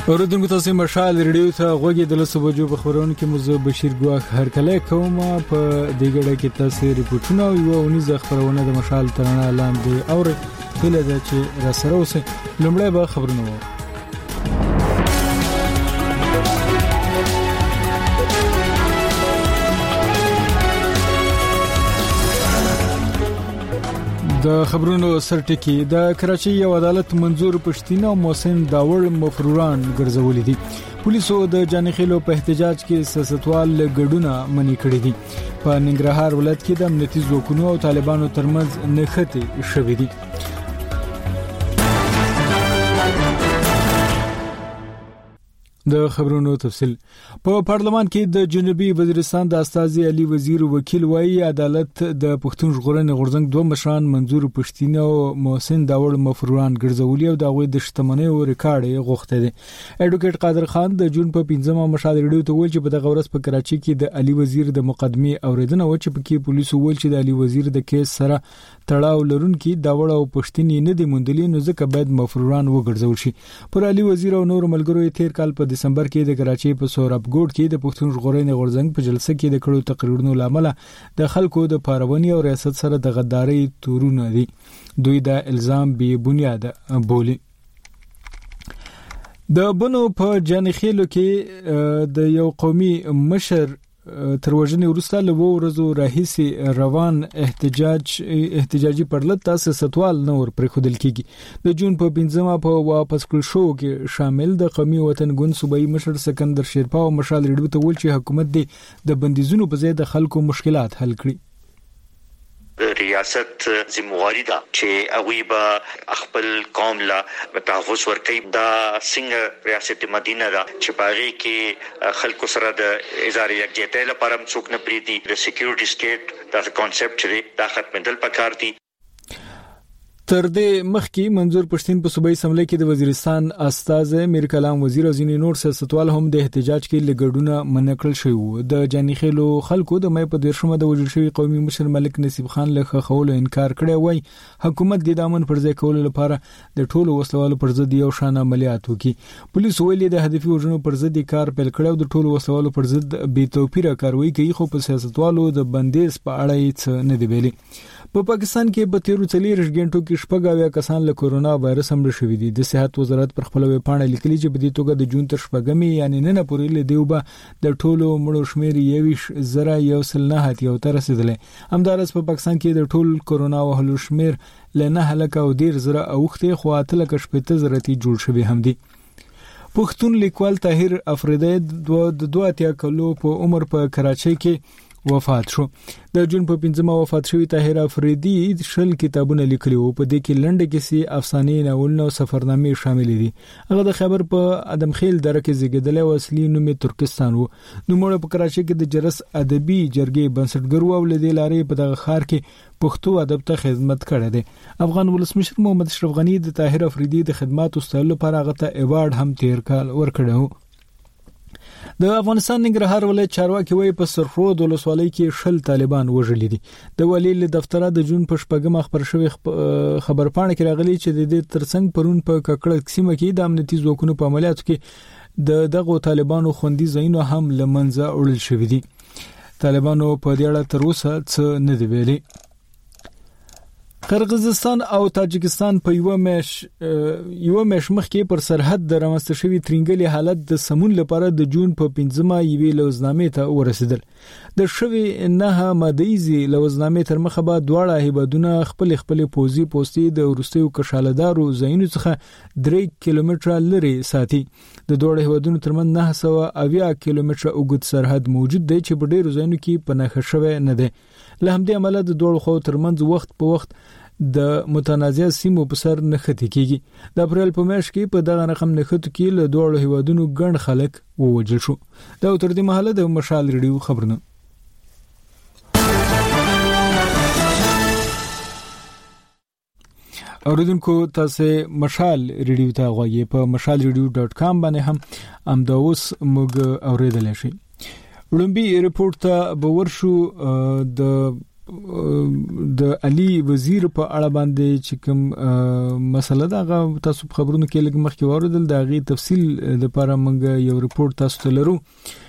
اوردونکو تاسو مشال ریډیو ته غوږی د لسو بجو په خبرونه کې مزه بشیر ګواخ هر کله کوم په دګړه کې تاسو ریپورتونه او یو ونیزه خبرونه د مشال ترانه لاندې اور هله د چې را سره اوسه لومړی به خبرونه وو. د خبرونو سرټکی د کراچۍ یو عدالت منظور پښتين او محسن داوړ مفروران ګرځولې دي. پولیسو د جانخیلو په احتجاج کې سیاستوال ګډونه منی کړې دي. په ننګرهار ولایت کې د امنیتي ځواکونو او طالبانو ترمنځ نښتې شوې دي. د خبرونو تفصیل په پارلمان کې د جنوبي وزیرستان د استاذ علي وزیر وکیل وایي عدالت د پښتون ژغورنې غورځنګ دوه مشران منظور پښتين او محسن داوړ مفروران ګرځولي او دغه د شتمنۍ او ریکارډ غوښته دي. اډوکیټ قادر خان د جون په 15مه مشال ریډیو ته ویل چې په دغه ورځ په کراچۍ کې د علي وزیر د مقدمه اوریدنه و چې په کې پولیسو ویل چې د علي وزیر د کیس سره تړاو لرونکي داوړ او پښتين نه دي موندلي نو ځکه باید مفروران وګرځول شي. پر علي وزیر او نور ملګرو تیر کال په دسمبر کې د کراچۍ په سوراب ګوډ کې د پښتون ژغورنې غورځنګ په جلسه کې د کړو تقریرونو لامل د خلکو د پارونی او ریاست سره د غداري تورونه دي. دوی دا الزام بی بنیاد بولی. د بنو په جانخیلو کې د یو قومي مشر تر وژنې وروسته له ورځو راهیسې روان احتجاجي پرلط تاسو ستوال نور پر خودل کیږي. د جون په 15مه په واپس کول شو کې شامل د قومي وطن ګوند صوبایي مشر سکندر شیرپا او مشال ریډیو ته ویل چې حکومت د بندیزونو په ځای د خلکو مشکلات حل کړي. ریاست ذمہواری دا چې اوی با خپل قوم لا تحفظ ورکړي دا څنګه ریاست مدینه دا چې باغی کې خلکو سره د اظهار یکجهتۍ لپاره څوک نه پریدي د سکیورټي سټیټ دا کانسپټ چې دا ختمېدل پکار دي. تر دې مخکې منظور پښتين په صوبایي اسمبلی کې د وزیرستان استاذ میر کلام وزیر او ځینې نور سیاستوال هم د احتجاج کې لګډونه منکړل شوی وو. د جانخیلو خلکو د مې په 13مه د وژل شوی قومي مشر ملک نصیب خان له خولو انکار کړی وای حکومت د دامن پر ځای کولو لپاره د ټولو وسلوالو پر ضد یو شان عملیات وکړي. پولیس ویلي د هدفي وژنو پر ضد کار پیل کړو د ټولو وسلوالو پر ضد بې توپیره کاروي کوي خو په سیاستوالو د بندیز په اړه هیڅ نه دی ویلي. په پاکستان کې په 13 غنټو کې شپږ کسان له کورونا وایرس هم شوي دي. د صحت وزارت پر خپل ویب پاڼه لیکلي چې په دې توګه د جون تر شپږمې یعنی نن پورې له دیوبه د ټولو مړو شمیر 21,000 یو تر رسیدلې. همدارس په پاکستان کې د ټول کورونا وهلو شمیر له 9,000 اوخته خو 8,000 جوړ شوی هم دي. پښتون لیکوال طاهر افریدی د 2 کلو په عمر په کراچۍ کې وفات شو. د جون په 15مه وفات شوی طاهر افریدی شل کتابونه لیکلي وو. په دې کې لنډه کیسې، افسانې، ناولونه او سفرنامې شامل دي. هغه د خبر په ادم خیل دره کې زیږیدلی او اصلي نوم یې ترکستان وو. نو مړ په کراچۍ کې د جرس ادبي جرګې بنسټګر وو او لدې لارې په دغه ښار کې پښتو ادب ته خدمت کړی دی. افغان ولسمشر محمد اشرف غنی د طاهر افریدی د خدماتو ستایلو لپاره هغه ته ایوارډ هم تیر کال ورکړی وو. د افغانستان ننګرهار ولایت چارواکي وایي په سرخرود ولسوالۍ کې 10 طالبان وژلي دي. د والي له دفتره د جون په شپږمه خبر شوی خبرپاڼه کې راغلي چې د دې ترڅنګ پرون په ککړه سیمه کې د امنیتي ځواکونو په عملیاتو کې دغه طالبانو خوندي ځایونه هم لمنځه وړل شوي دي. طالبانو په دې اړه تر اوسه څه نه دی ویلي. قرغیزستان او تاجکستان په یو مېش مخکې پر سرحد د رامنځته شوی ترنګلي حالت د سمون لپاره د جون په 15مه یوې لوزنامې ته ورسېدل. د شوی نه مادیزي لوزنامې تر مخه به دواړه هیوادونه خپل پوزي پوسټي د ورستیو کشالدارو ځایونو څخه 3 کیلومتره لري ساتي. د دوړ هیوادونو ترمنځ 980 کیلومتره اوږد سرحد موجود دی چې په ډیرو ځایونو کې پناهه شوی نه دی. له همدې عمله د دوړ خو ترمنځ وخت په وخت د متنازع سیمو په سر نښتې کیږي. د اپریل په میاشت کې په دغه رقم نښتو کې له دوړ هیوادونو ګڼ خلک ووژل شو. دا تر دې مهاله د مشال ریډیو خبرونه. اوریدونکو تاسو مشال ریډیو ته غواړئ په mashalradio.com باندې هم امداوس موږ اوریدل شي. ولومبي ریپورت ته به ورشو. د د علي وزیر په اړه باندې چې کوم مسله دا تاسو خبرونه کې لږ مخکې واردل دا غي تفصیل د لپاره موږ یو ریپورت تاسو ته لرو.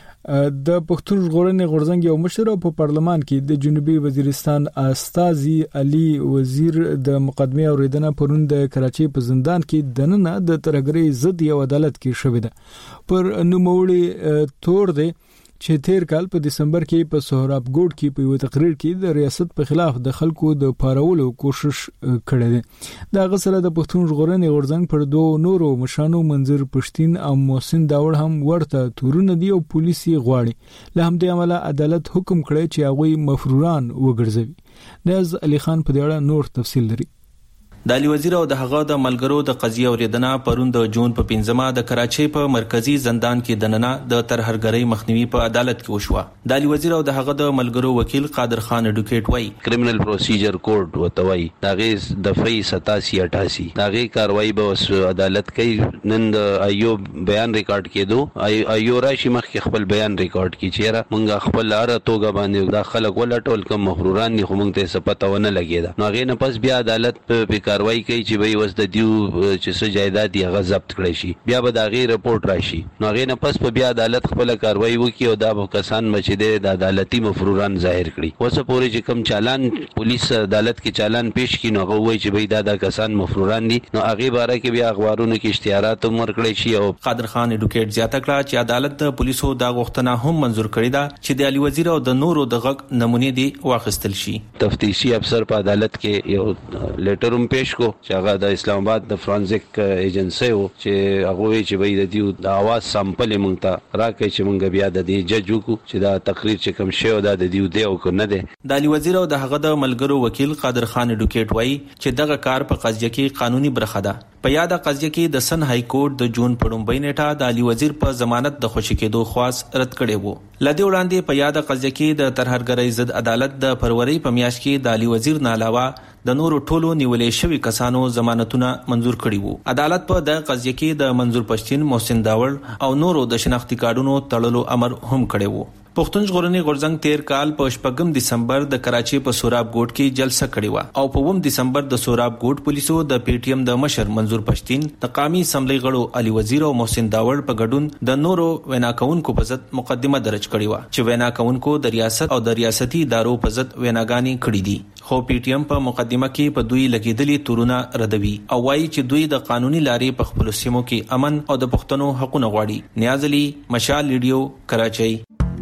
د پښتون ژغورنې غورځنګ یو مشر په پارلمان کې د جنوبي وزیرستان استاذي علي وزیر د مقدمه اوریدنه پرون د کراچي په زندان کې دننه د ترګري ضد یو عدالت کې شوې ده پر نوموړي تور دی چې تیر کال په دسمبر کې په سهراب ګوډ کې په یو تقریر کې د ریاست په خلاف د خلکو د پارولو کوشش کړی دی. دا غسر د پښتون ژغورنې غورځنګ پر دوه نورو مشانو منظور پښتين او محسن داوړ هم ورته تورونه دی او پولیسي غواړي له همدې عمله عدالت حکم کړی چې هغه مفروران وګرځوي. ناز علي خان په دې اړه نور تفصیل لري. د علي وزیر او د هغه د ملګرو د قضیه اوریدنه پرون د جون په 15مه د کراچۍ په مرکزی زندان کې دننه د ترهرګرۍ مخنیوي په عدالت کې وشوه. د علي وزیر او د هغه د ملګرو وکیل قادر خان اډوکیټ وای کرمینل پروسیجر کوډ وتوي داغه دفعه 87-88 داغه کاروایی به عدالت کوي. نن د ایوب بیان ریکارډ کېدو ایو راشي مخ کې خپل بیان ریکارډ کی چیرې مونږ خپل لاره توګه باندې د خلک ولټول کوم مفروران نه خو مونږ ته سپتاونه لګیدا نو هغه نه پس بیا عدالت په کاروایی کوي چې به وس د دیو چې څه جایداد یې غضبط کړی شي بیا به دا غي رپورت راشي نو هغه نه پس په بیا عدالت خپل کاروایی وکي او دا به کسان مچې د عدالتي مفروران ظاهر کړي وسه پورې چې کم چالان پولیس عدالت کې چالان پیش کړي نو هغه وایي چې به دا کسان مفروران دي نو هغه باره کې بیا اخبارونو کې اشتهارات ورکړي شي. او قادر خان اډوکیټ زیاته کړه چې عدالت د پولیسو دا غوښتنه هم منزور کړې ده چې د علي وزیر او د نورو د غږ نمونه دي واخیستل شي. تفتیشي افسر په عدالت کې یو لیټر هم پیش کو چې هغه د اسلام آباد د فرانزیک ایجنسی وو چې هغه چې به د دیو د आवाज سامپل مونږ ته راکې چې مونږ بیا د دې جج وکړو چې دا تقریر چې کوم شی او د دیو دی او کنه دی. د علي وزیر او د هغه د ملګرو وکیل قادر خان اډوکیټ وای چې دغه کار په قضیه کې قانوني برخه ده. په یاده قضیه کې د سن های کورټ د جون په 2 نیټه د علي وزیر په ضمانت د خوشی کېدو خواست رد کړي وو. لدی وړاندې په یاده قضیه کې د ترهرګرۍ ضد عدالت د فروری په میاشت کې د علي وزیر نه علاوه د نورو ټولو نیولې شوی کسانو ضمانتونه منزور کړي وو. عدالت په د قضیه کې د منظور پښتين محسن داوړ او نورو د شناختی کارډونو تړلو امر هم کړی وو. پښتون ژغورنې غورځنګ 13 کال په 8 دسمبر د کراچي په سوراب ګوټ کې جلسه کړې و او په 9 دسمبر د سوراب ګوټ پولیسو د پی ټی ایم د مشر منظور پښتين د قومي اسمبلی غړو علي وزیر او محسن داوړ په ګډون د نورو ویناکونکو په ضد مقدمه درج کړې و چې ویناکونکو د ریاست او د ریاستي ادارو په ضد ویناګانی کړې دي. خو پی ټی ایم په مقدمه کې په دوی لګیدلي تورونه ردوي او وايي چې دوی د قانوني لارې په خپل سیمو کې امن او د پښتنو حقوقونه غواړي. نیاز علي، مشال ریډیو، کراچۍ.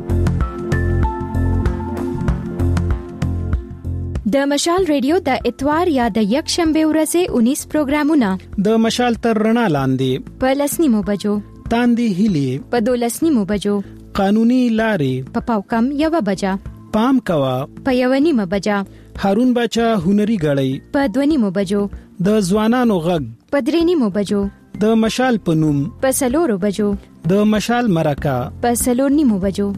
د مشال ریډیو د اتوار یا د یک شنبه ورځې 19 پروګرامونه د مشال تر رڼا لاندې په 10 بجو تاندې هلي په 12 بجو قانوني لارې په پاوکم 1 بجا پام کوا په 1 بجا هارون بچا هنري غړی په 2 بجو د ځوانانو غږ په 3 بجو د مشال پنوم په 4 بجو د مشال مرکه په 4 بجو.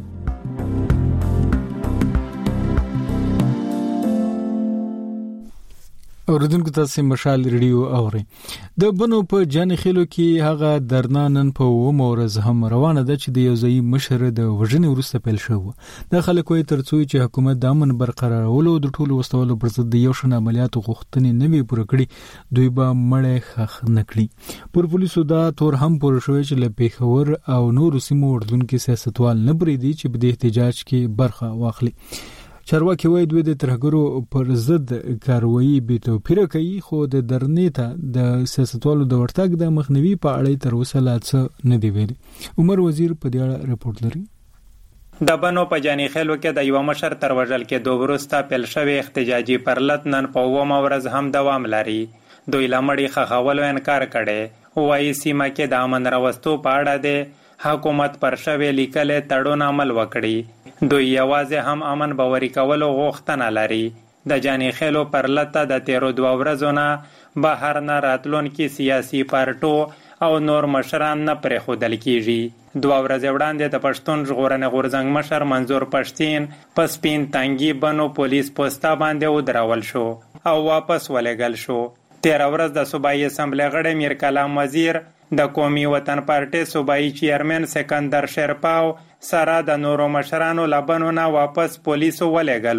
اوردونکو تاسو مشال ریډیو اوري. د بنو په جان خېلو کې هغه درنانن په ومورز هم روانه ده چې د یو ځای مشر د وژنې وروسته پیل شو. د خلکو ترڅو چې حکومت د امن برقرارولو د ټولو وسوالو پر ضد د یو شن عملیاتو غوښتنې نه وي پوره کړې دوی به مړې خخ نکړي. پر پولیسو دا تور هم پوره شوی چې له پیښور او نورو سیمو اردوونکو سیاستوال نه بریدي چې په احتجاج کې برخه واخلي. چارواکي وایي دوی د ترهګرو پر ضد کاروایی به توپیر کوي خو د درنې ته د سیاستوالو د ورتګ د مخنیوي په اړه تر اوسه لا څه نه دی ویلي. عمر وزیر په دې اړه رپورت لري. د بنو په جانی خېلو کې د یو مشر تر وژل کې دوه ورسته پیل شوی احتجاجي پرلط نن په 9 ورځ هم دوام لري. دوی لمړی خخولو انکار کړي وایي سیمه کې د امن راوستو په اړه د حکومت پر شوی لیکل تړون عمل وکړي. دوی یوازې هم امن باوري کولو غوښتنه لري. د جانی خېلو پرلطه د 13 ورځو نه بهر نه راتلونکي سیاسي پارټو او نور مشران نه پرېښودل کیږي. 2 ورځې وړاندې د پښتون ژغورنې غورځنګ مشر منظور پښتين په سپین تنګي بنو پولیس پوسټا باندې ودرول شو او واپس ولېږل شو. 13 ورځ د صوبایي اسمبلی غړی میر کلام وزیر د قومي وطن پارټي صوبایي چیرمن سکندر شیرپاو سره د نورو مشرانو لبنونه واپس پولیسو ولېږلو.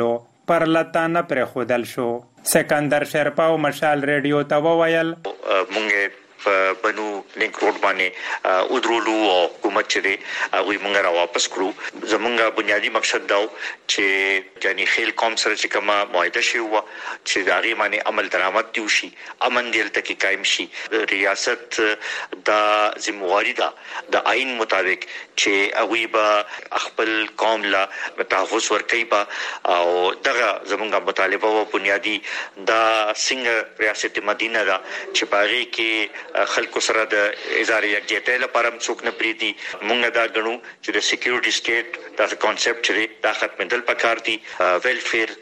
پرلته نه پرېښودل شو. سکندر شرپا او مشال ریډیو ته وویل مونږ په بنو لینک روډ باندې ودرولو او حکومت چې هغه مونږ را واپس کړو. زمونږه بنیادی مقصد دا چې یعنی خیل قوم سره چې کومه معاهده شي و چې داغي باندې عمل درآمد دی شي، امن دلته کې قائم شي. ریاست دا ذمہواری ده د آئین مطابق چې هغه به خپل قوم لا تحفظ ورکړي با او دغه زمونږه مطالبه او بنیادی دا څنګه ریاست مدینه دا چې باغی کې خلکو سره د ادارې یکجهتۍ لپاره څوک نه پریدي. مونږ دا غنو چې د سکیورټي سټیټ دا کانسپټ چې دا ختمېدل پکار دي، ویلفیر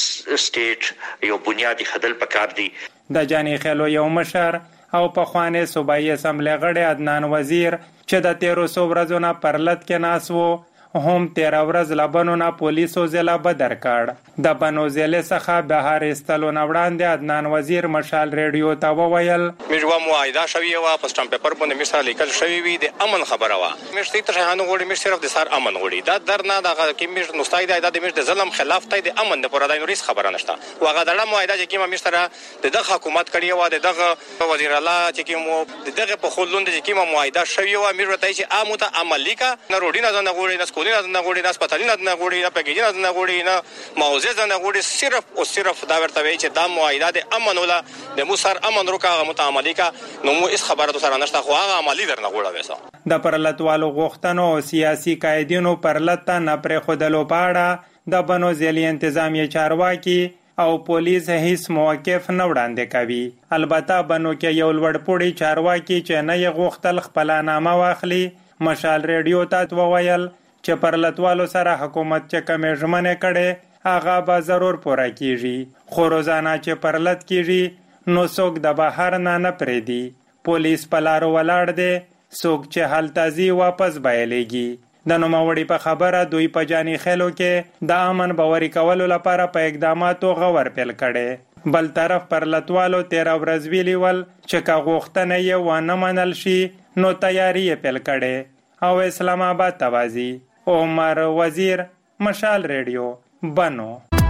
سټیټ یو بنیادی خدل پکار دي. د جانی خلو یو مشر او په خوانه صوبایي اسمبلی غړي عدنان وزیر چې د 1300 ورځو نه پرلط کې ناس وو هم 13 ورځ لبنو نه پولیسو ضلع بدر کړ. د بنو ضلع څخه بهر استلو نوړاندې عدنان وزیر مشال ریډیو ته وویل میجوا معاهده شوی و په سټامپ پیپر باندې مثال لیکل شوی وي د امن خبره وا مشتي ته هانو غوړي مش صرف د سر امن غوړي دا درنه د کې مش نوستای د مش د ظلم خلاف ته د امن د پرادای نو ریس خبره نشته. واغه دړه معاهده چې کیما مشتره د حکومت کړی و د وزیر الله چې کیمو دغه په خلوند چې کیما معاهده شوی و امیر ورته چې عامه ته عملی کا نه روډی نه نه غوړي نه نه غوړي نه سپټالي نه غوړي نه پګیجي نه غوړي نه موزه نه غوړي صرف او صرف دا ورته وی چې دا معاهده د امن ولا د موسر امن روکا متعاملي کا نو مو اس خبره سره نشته خو هغه عملی درنه غوړه وسه. د پرلتوالو غوښتنو سیاسي قائدینو پرلته نه پرې خودلو پاړه د بنو ضلع انتظامی چارواکي او پولیس هیڅ موقف نه وړاندې کوي. البته بنو کې یو لوړپوړي چارواکي چې نه یې غوښتل خپل نامه واخلي مشال ریډیو ته وویل چې پرلتوالو سره حکومت چې کومې ژمنې کړي هغه به ضرور پوره کیږي، خو روزانه چې پرلت کیږي نو څوک د بهر نه پریدي. پولیس په لارو ولاړ دی، څوک چې هلته ځي واپس بایلېږي. د نوموړي په خبره دوی په جانی خیلو کې د امن باوري کولو لپاره په اقداماتو غور پیل کړي. بل طرف پرلتوالو 13 ورځ ویلي ول چې که غوښتنه یې ونه منل شي نو تیاری یې پیل کړي او اسلام آباد توازی. عمر وزیر مشال ریډیو بنو.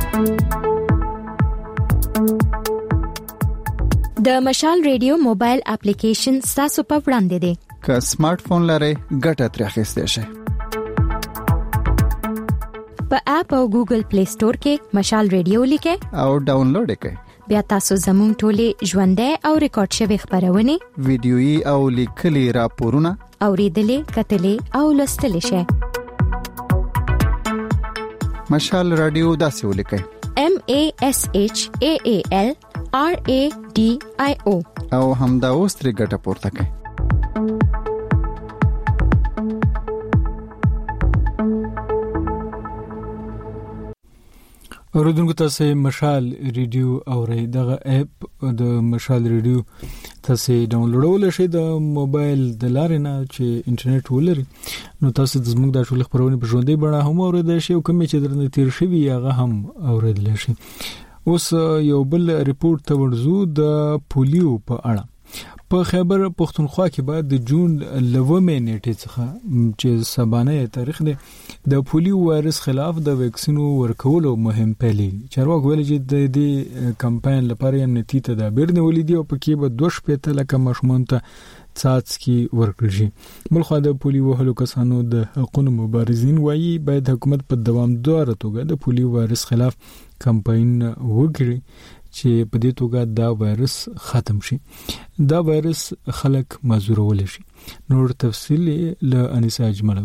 د مشال ریډیو موبایل اپلیکیشن تاسو په وړاندې دی. که سمارټ فون لرئ ګټه ترې اخیستئ شئ. په اپ او ګوګل پلی سٹور کې مشال ریډیو لیکئ او ډاونلوډ کړئ. بیا تاسو زموږ ټولې ژوندۍ او ریکارډ شوی خبرونه ویډیويي او لیکلي راپورونه اوریدلې کتلې او لوستلې شئ. مشال رادیو داسې ولیکئ MASHAAL RADIO او همدا اوس ترې ګټه پورته کړئ. اوریدونکو تاسو مشال ریډیو اورئ. دغه اپ د مشال ریډیو تاسو ډاونلوډول شئ د موبایل د لارې نه چې انټرنیټ ولري. نو تاسو د زموږ د ټول خبرونه په ژوندۍ بڼه هم اوریدئ شئ او کوم چې درنه تیر شوی هغه هم اوریدل شئ. اوس یو بل ریپورت ته ورزو د پولیو په اړه. په خیبر پختونخوا کې بعد د جون 9 نیټې څخه چې سبانه تاریخ دی د پولیو وایرس خلاف د ویکسینو ورکولو مهم پیلېږي. چارواکو ویلي چې د دې کمپاین لپاره امنیتي تدابیر نیولې دي او پکې به 2 لکه ماشومان ته څاڅکي ورکړل شي. بلخو د پولیو وهلو کسانو د حقوقو مبارزین وایي باید حکومت په دوامداره توګه د پولیو وایرس خلاف کمپاین وکړي چې په دې توګه دا وایرس ختم شي. دا وایرس خلک مزورول شي. نور تفصیل له انیسا اجمل.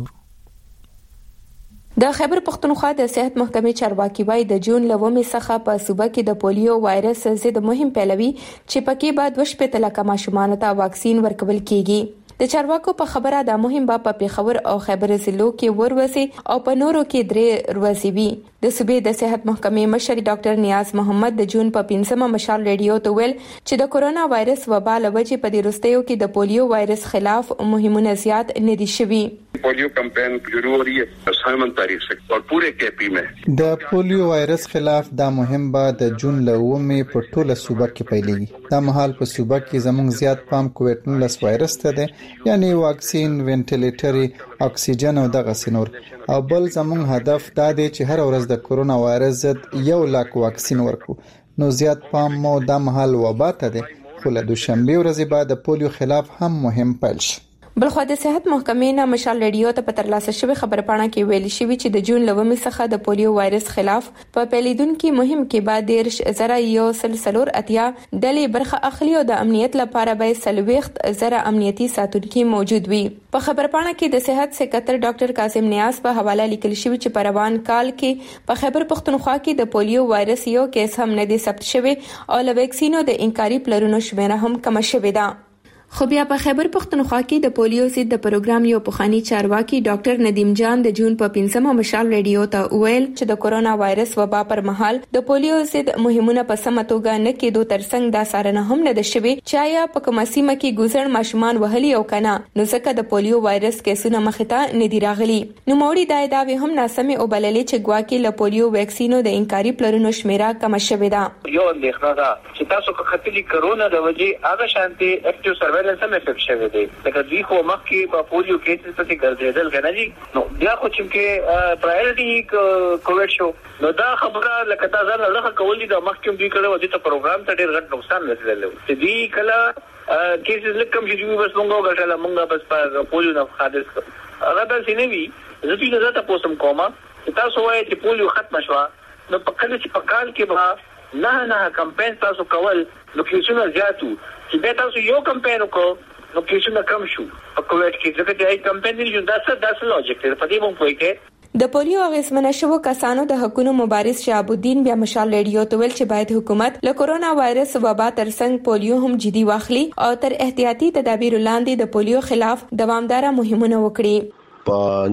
د خیبر پختونخوا د صحت محکمې چارواکي وایي د جون 9 څخه په صوبه کې د پولیو وایرس ضد مهم پیلوي چې پکې بعد 2 لکه ماشومان ته واکسین ورکول کیږي. د چارواکو په خبره دا مهم په پیښور او خیبر ضلعو کې ورسي او په نورو کې 3 ورځې وي. د صوبې د صحت محکمې مشر ډاکټر نیاز محمد د جون په 15 مشال ریډیو ته ویل چې د کورونا وایرس وبا له وجې په دې وروستیو کې د پولیو وایرس خلاف مهمونه زیات نه دي شوي. Polio campaign शुरू हो रही है 7 तारीख से और पूरे केपी में د पोलियो वायरस خلاف دا مهم به د جون لومې په ټوله صوبه کې پیلېږي. دا مهال په صوبه کې زموږ زیات پام کووډ-19 وایرس ته دی، یعنی واکسین، وینټیلیټري، اکسیجن او دغه سينور. او بل زموږ هدف دا دی چې هر ورځ د کرونا وایرس ضد 1 لک واکسین ورکړو. نو زیات پام مو دا مهال وبا ته دی، خو له دوشنبه ورځې بعد د پولیو خلاف هم مهم پیل شي. بلخو د صحت محکمې نه مشال رادیو ته په ترلاسه شوی خبرپاڼه کې ویل شوی چې د جون لومې څخه د پولیو وایرس خلاف په پیلیدونکو مهم کې بعد 10,000 اتیا ډلې برخه اخلي او د امنیت لپاره به 30,000 امنیتي ساتونکي موجود وي. په خبرپاڼه کې د صحت سکرټر ډاکټر قاسم نیاز په حواله لیکل شوی چې په روان کال کې په خیبر پختونخوا کې د پولیو وایرس یو کیس هم نه دی ثبت شوی او له ویکسینو د انکاري پلرونو شمیره هم کم شوې ده. خو بیا په خیبر پختونخوا کې د پولیو ضد د پروګرام یو پخوانی چارواکي ډاکټر ندیم جان د جون په 15مه مشال رادیو ته ویل چې د کورونا وایرس وبا پر مهال د پولیو ضد مهمونه په سمه توګه نه کېدو ترڅنګ دا سارنه هم نه د شوي چې آیا په کومه سیمه کې ګوزړ ماشومان وهلي او کنه نو ځکه د پولیو وایرس کیسونه مخته نه دی راغلي. نو موري دا هم ناسمه او بللې چې ګواکې له پولیو ویکسینو د انکاري پلرونو شمیره کم شوې ده. یو اندېښنه ده چې تاسو کو خپلې کرونا د وجې هغه شانتي اکټیو سرویلنس هم افیکټ شوی دی. لکه دوی خو مخکې په پولیو کیسز ته ګرځېدل کنه جی، نو بیا خو چې پرایورټي کووډ شو نو دا خبره لکه دا ځان له کولې د مخکې دوی کړو د پروګرام ته ډېر غټ نقصان رسېدل. چې دوی کله کیسز لکم چې دوی بس مونږ غټاله مونږ بس په پولیو نه حادث هغه د سینوي زه دې نه تاسو کومه چې تاسو وایي چې پولیو ختم شو نو په کله چې په کال کې به نه کمپاین تاسو کول نو کیسونه زیاتو چې به تاسو یو کمپاین وکړو نو کیسونه کم شو په کووډ کې ځکه چې ای کمپاین نه جوړ داسه لوجیک دی په دې مونږ کوی کې د پولیو اغیزمنه شوو کسانو د حقوقو مبارز شهاب الدین بیا مشال رادیو ته ویل چې باید حکومت له کورونا وایرس وبا ترڅنګ پولیو هم جدي واخلي او تر احتیاطي تدابیر لاندې د پولیو خلاف دوامداره مهمونه وکړي. په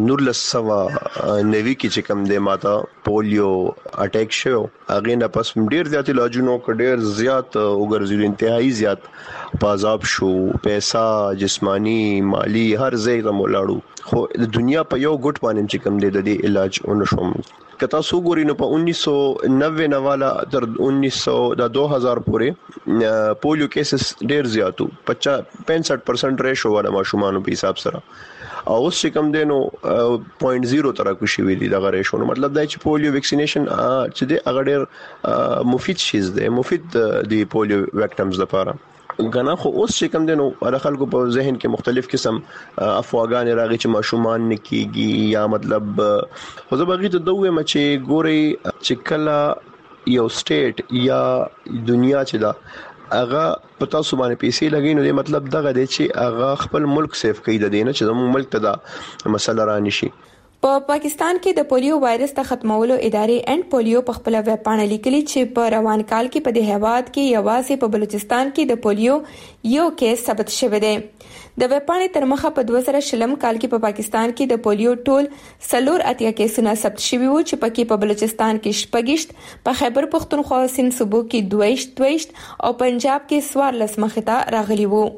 1990 کې چې کوم د ماته پولیو اٹیک شو هغه نه پس ډیر زیات علاجونو ډیر زیات وګرځول انتهایی زیات پازاب شو پیسہ جسمانی مالی هر ځای ته مولاړو خو د دنیا په یو ګټ باندې چې کوم د دې علاج اونشوم کتا سو ګوري نو په 1990 نه والا تر 2000 پورې پولیو کیسز ډیر زیاتو 65% ریشو والا ماشومان په حساب سره او اوس چې کوم دینو 0.0 تر کو شي وی دي دا ریشو نو مطلب دا چې پولیو ویکسینیشن چې د اگر ډیر مفید شیز دی مفید دی پولیو ویکټمز لپاره غنا خو اوس چې کوم دینو خلکو په ذهن کې مختلف قسم افواګان راغی چې ماشومان نکیږي یا مطلب خو زه بغیر ته دوه مچې ګوري چې کله یو سټیټ یا دنیا چې دا اغه پتا سو باندې پیسې لګي نو مطلب دغه دی چې اغه خپل ملک سیف کوي د دینه چې زموږ ملک ته دا مسله رانی شي. په پاکستان کې د پولیو وایرس ته ختمولو ادارې اند پولیو په خپل ویب پاڼه لیکلي چې په روان کال کې په دې هواد کې یوازې په بلوچستان کې د پولیو یو کیس ثبت شوی دی. د ویب پاڼې تر مخه په 2020 کال کې په پاکستان کې د پولیو ټول 4 کیسونه ثبت شوي وو چې پکې په بلوچستان کې 6 په خیبر پختونخوا سند صوبو کې 22 او پنجاب کې 14 مخته راغلي وو.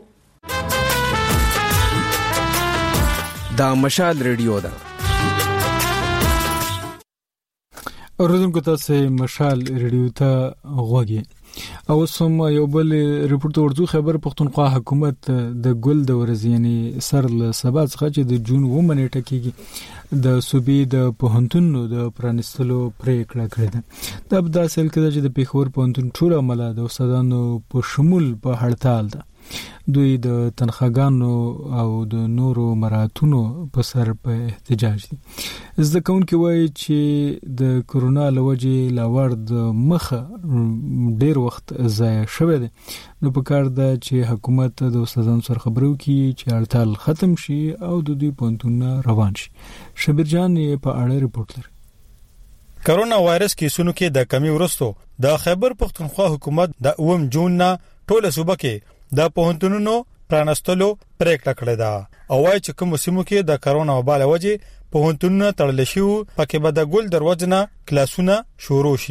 دا مشال ریډیو ده اوردونکو تاسو مشال ریډیو ته غوږی او سم یو بل ریپورت ورته خبر پختونخوا حکومت د ګل د ورځ یعنی سر له سبا څخه چې د جون و منېټه کېږي د صوبې د پوهنتونو د پرانستلو پریکړه کړې ده. د ابداسل کې چې د پیښور پوهنتون ټول عمله د استادانو په شمول په هړتال ده. دوی د تنخواګانو او د نورو مراحتونو په سر په احتجاج دي. زده کوونکي وایي چې د کرونا لوجې لاور د مخه ډیر وخت ضایع شوی دی نو په کار ده چې حکومت د استادانو سره خبرو کوي چې هړتال ختم شي او د دوی پوهنتونونه روان شي. شبیر جان یې په اړه ریپورت لري. کرونا وایرس کیسونو کې د کمی ورستو د خیبر پختونخوا حکومت د 9 جون نه ټوله صوبه کې د پوهنتونونو پرانستلو پریکړه کړې ده او وايي چې کوم سیمو کې د کرونا وبا له وجې پوهنتونونه تړل شي پکې به د ګل دروازه کلاسونه شروع شي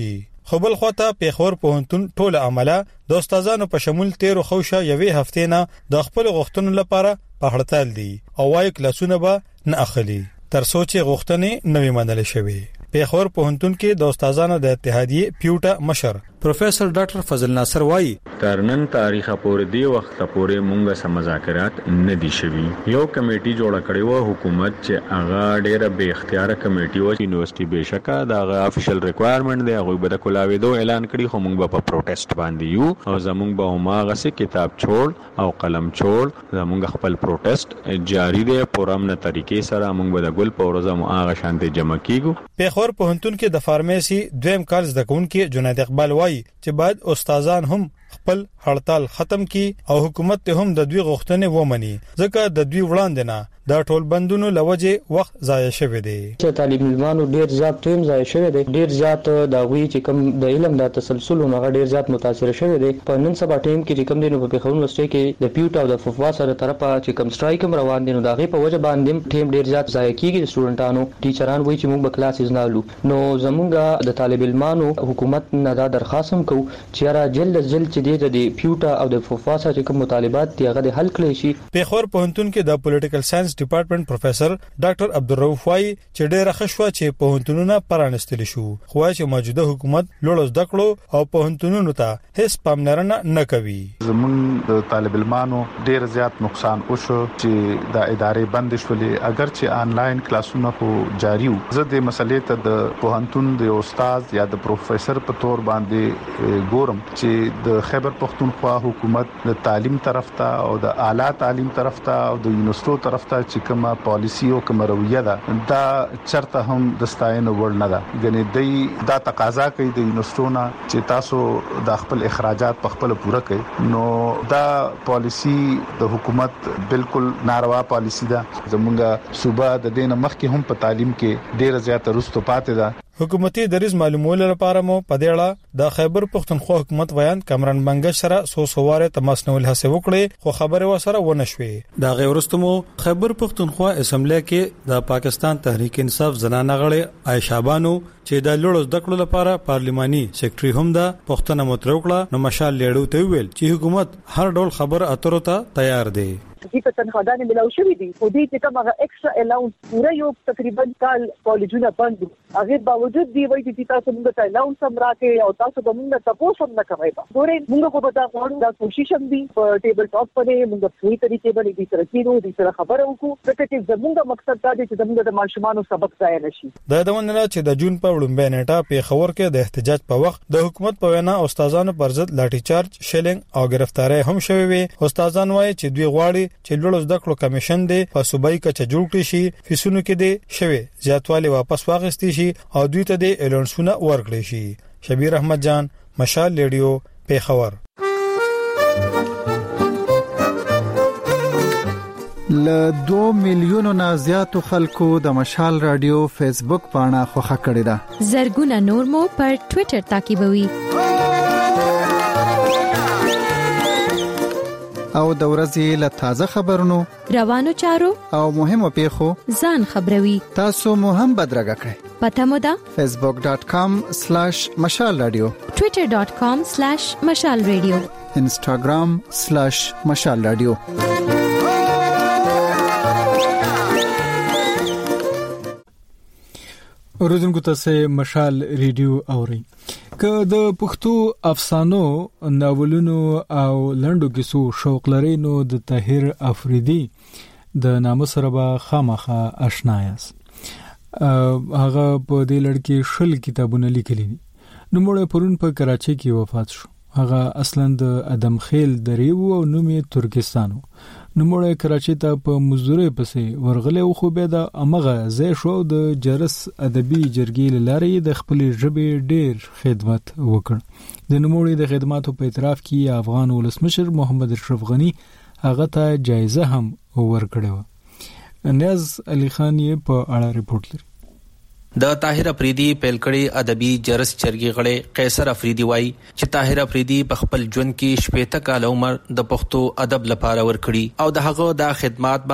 خو بل خواته پیښور پوهنتون ټول عمله د استادانو په شمول 13 خوشه یوې هفتې نه د خپل غوښتنو لپاره په هړتال دي او وايي کلاسونه به نه اخلي تر سوچ غوښتنې نوې منل شوي. پیښور پوهنتون کې د استادانو د اتحادیه پیوټا مشر پروفیسور ډاکټر فضل ناصر وایي ترنن تاریخ پورې دی وخت پورې مونږه سم مذاکرات نه دي شوي. یو کمیټي جوړ کړی و حکومت چې هغه ډېر به اختیار کمیټي و یونیورسيټي بشکه دا افیشل ریکوایرمنٹ دی هغه به د کولاویدو اعلان کړي خو مونږ په پروټیسټ باندې یو او زمونږ به هغه سه کتاب چھوڑ او قلم چھوڑ زمونږ خپل پروټیسټ جاری دی په امنه طریقې سره مونږ به د ګل په ورځ مو هغه شانته جمع کیږو. پیښور پوهنتون کې د فارمیسي دویم کال زده کوونکي جنید اقبال وایي چې باید استادان هم خپل هړتال ختم کی او حکومت ته هم د دوی غوښتنې ومني ځکه د دوی وړاندې نه دا ټول بندونو لوجه وخت ضایع شوی دی. چې طالب علمانو ډیر زیات ټیم ضایع شوی دی، ډیر زیات دا وی چې کوم د علم د تسلسل او هغه ډیر زیات متاثر شوی دی. په نن سبا ټیم کې چې کوم دینو په پیښور یونیورسيټي کې د پیوټ او د ففوا سره طرفه چې کوم سټرایک روان دي نو داغه په وجه باندې ټیم ډیر زیات ضایع کیږي. سټوډنټانو ټیچران وایي چې موږ به کلاسز نه لولو. نو زمونږ د طالب علمانو حکومت نه دا درخواست کوو چې را جلد چې د پیوټا او د ففوا سره کوم مطالبات دي هغه حل کړي شي. پیښور پوهنتون کې د پولیټیکل ساينس ډپارټمنټ پروفیسور ډاکټر عبدالرؤف وايي چې ډېر خښوا چې پوهنتونونه پرانستل شو خو چې موجوده حکومت لوړ زده کړو او پوهنتونونو ته هیڅ پاملرنه نه کوي. زمونږ د طالب علمانو ډېر زیات نقصان وشو چې د ادارې بند شولې اگر چې آنلاین کلاسونه خو جاری وو. زه د مسلې ته د پوهنتون د استاد یا د پروفیسور په تور باندې ګورم چې د خیبر پختونخوا حکومت د تعلیم طرف ته او د اعلی تعلیم طرف ته او د یونیورسيټو طرف ته چې کومه پالیسی او کومه رویه ده دا چرته هم د ستاینې وړ نه ده. ګنې دی دا تقاضا کوي د یونیورسيټو نه چې تاسو د خپل اخراجات په خپل پوره کړئ. نو دا پالیسی د حکومت بالکل ناروا پالیسی ده. زمونږ صوبه د دینه مخکې هم په تعلیم کې ډېر زیات رستو پاتې ده. حکومتي دریز معلومولو لپاره مو په دې اړه د خیبر پختونخوا حکومت ویان کامران منګش سره سواره تماس نیول هڅه وکړي خو خبره وسره ونه شوې. دا غیرستمو خیبر پختونخوا اسمبلی کې د پاکستان تحریک انصاف زنانه غړي عائشہ بانو چې د لوړ زده کړو لپاره پارلماني سیکریټري هم ده پښتنه متروکړه نو مشال لیړو ته ویل چې حکومت هر ډول خبر اترو ته تیار دی. دې په تنخواهانه ملاو شوې دي خو دې چې کومه ایکسترا الاونس پورا یو تقریبا کال کالجونه بند هغه باوجود دی وایي چې تاسو موږ ته الاونس هم راکې او تاسو به موږ ته تاسو هم نه کوي. ګورې موږ خو به تاسو غواړو دا کوشش هم دی په ټیبل ټاپ باندې موږ په صحیح طریقې باندې دې سره کېدو دې سره خبرو وکړو چې زموږ مقصد دا دی چې زموږ د ماشومانو سبق ضایع نشي. دا دونه چې د جون په وړاندې نیټه په خبر کې د احتجاج په وخت د حکومت په وینا استادانو پر ضد لاټي چارج شیلینګ او گرفتاری هم شوې وي. استادان وایي چې دوی غواړي چې لوړ زده کړو کمیشن دی په صوبایي کچه جوړ کړي شي فیسونو کې دی شوی زیاتوالی واپس واغستې شي او دوی ته د اعلانونه ورکړي شي. شبیر احمد جان مشال ریډیو پیښور. ل 2 میلیونو نه زیاتو خلکو د مشال رادیو فیسبوک پاڼه خوښه کړې ده. زرګونه نور مو پر ټوئیټر تعقیبوي او د ورځې له تازه خبرونو روانو چارو او مهمو پیښو ځان خبروي. تاسو مو هم بدرګه کړئ. پته مو ده facebook.com/مشال رادیو twitter.com/مشال رادیو instagram/مشال رادیو. اوریدونکو تاسو مشال ریډیو اورئ. که د پښتو افسانو ناولونو او لنډو کیسو شوق لرئ نو د طاهر افریدي د نام سره به خامخا آشنا یاست. هغه په دې لړ کې 20 کتابونه لیکلي دي. نو مړ پرون په کراچۍ کې وفات شو. هغه اصلا د ادم خیل دریو او نوم یې ترکستانو. نو مړ کراچۍ ته په مزدوري پسې ورغله او خو به د امغه زې شو د جرس ادبي جرګې لارې د خپل ژبې ډېر خدمت وکړ. د نوموړي د خدماتو په اعتراف کې افغان ولسمشر محمد اشرف غنی هغه ته جایزه هم ورکړه. نیاز علي خان یې په اړه ریپورت لري. د طاهر افریدي پیلکړي ادبي جرس چرګي غړي قیصر افریدي وای چې طاهر افریدي په خپل ژوند کې 70 کال عمر د پښتو ادب لپاره ورکړي او د هغه د خدمات با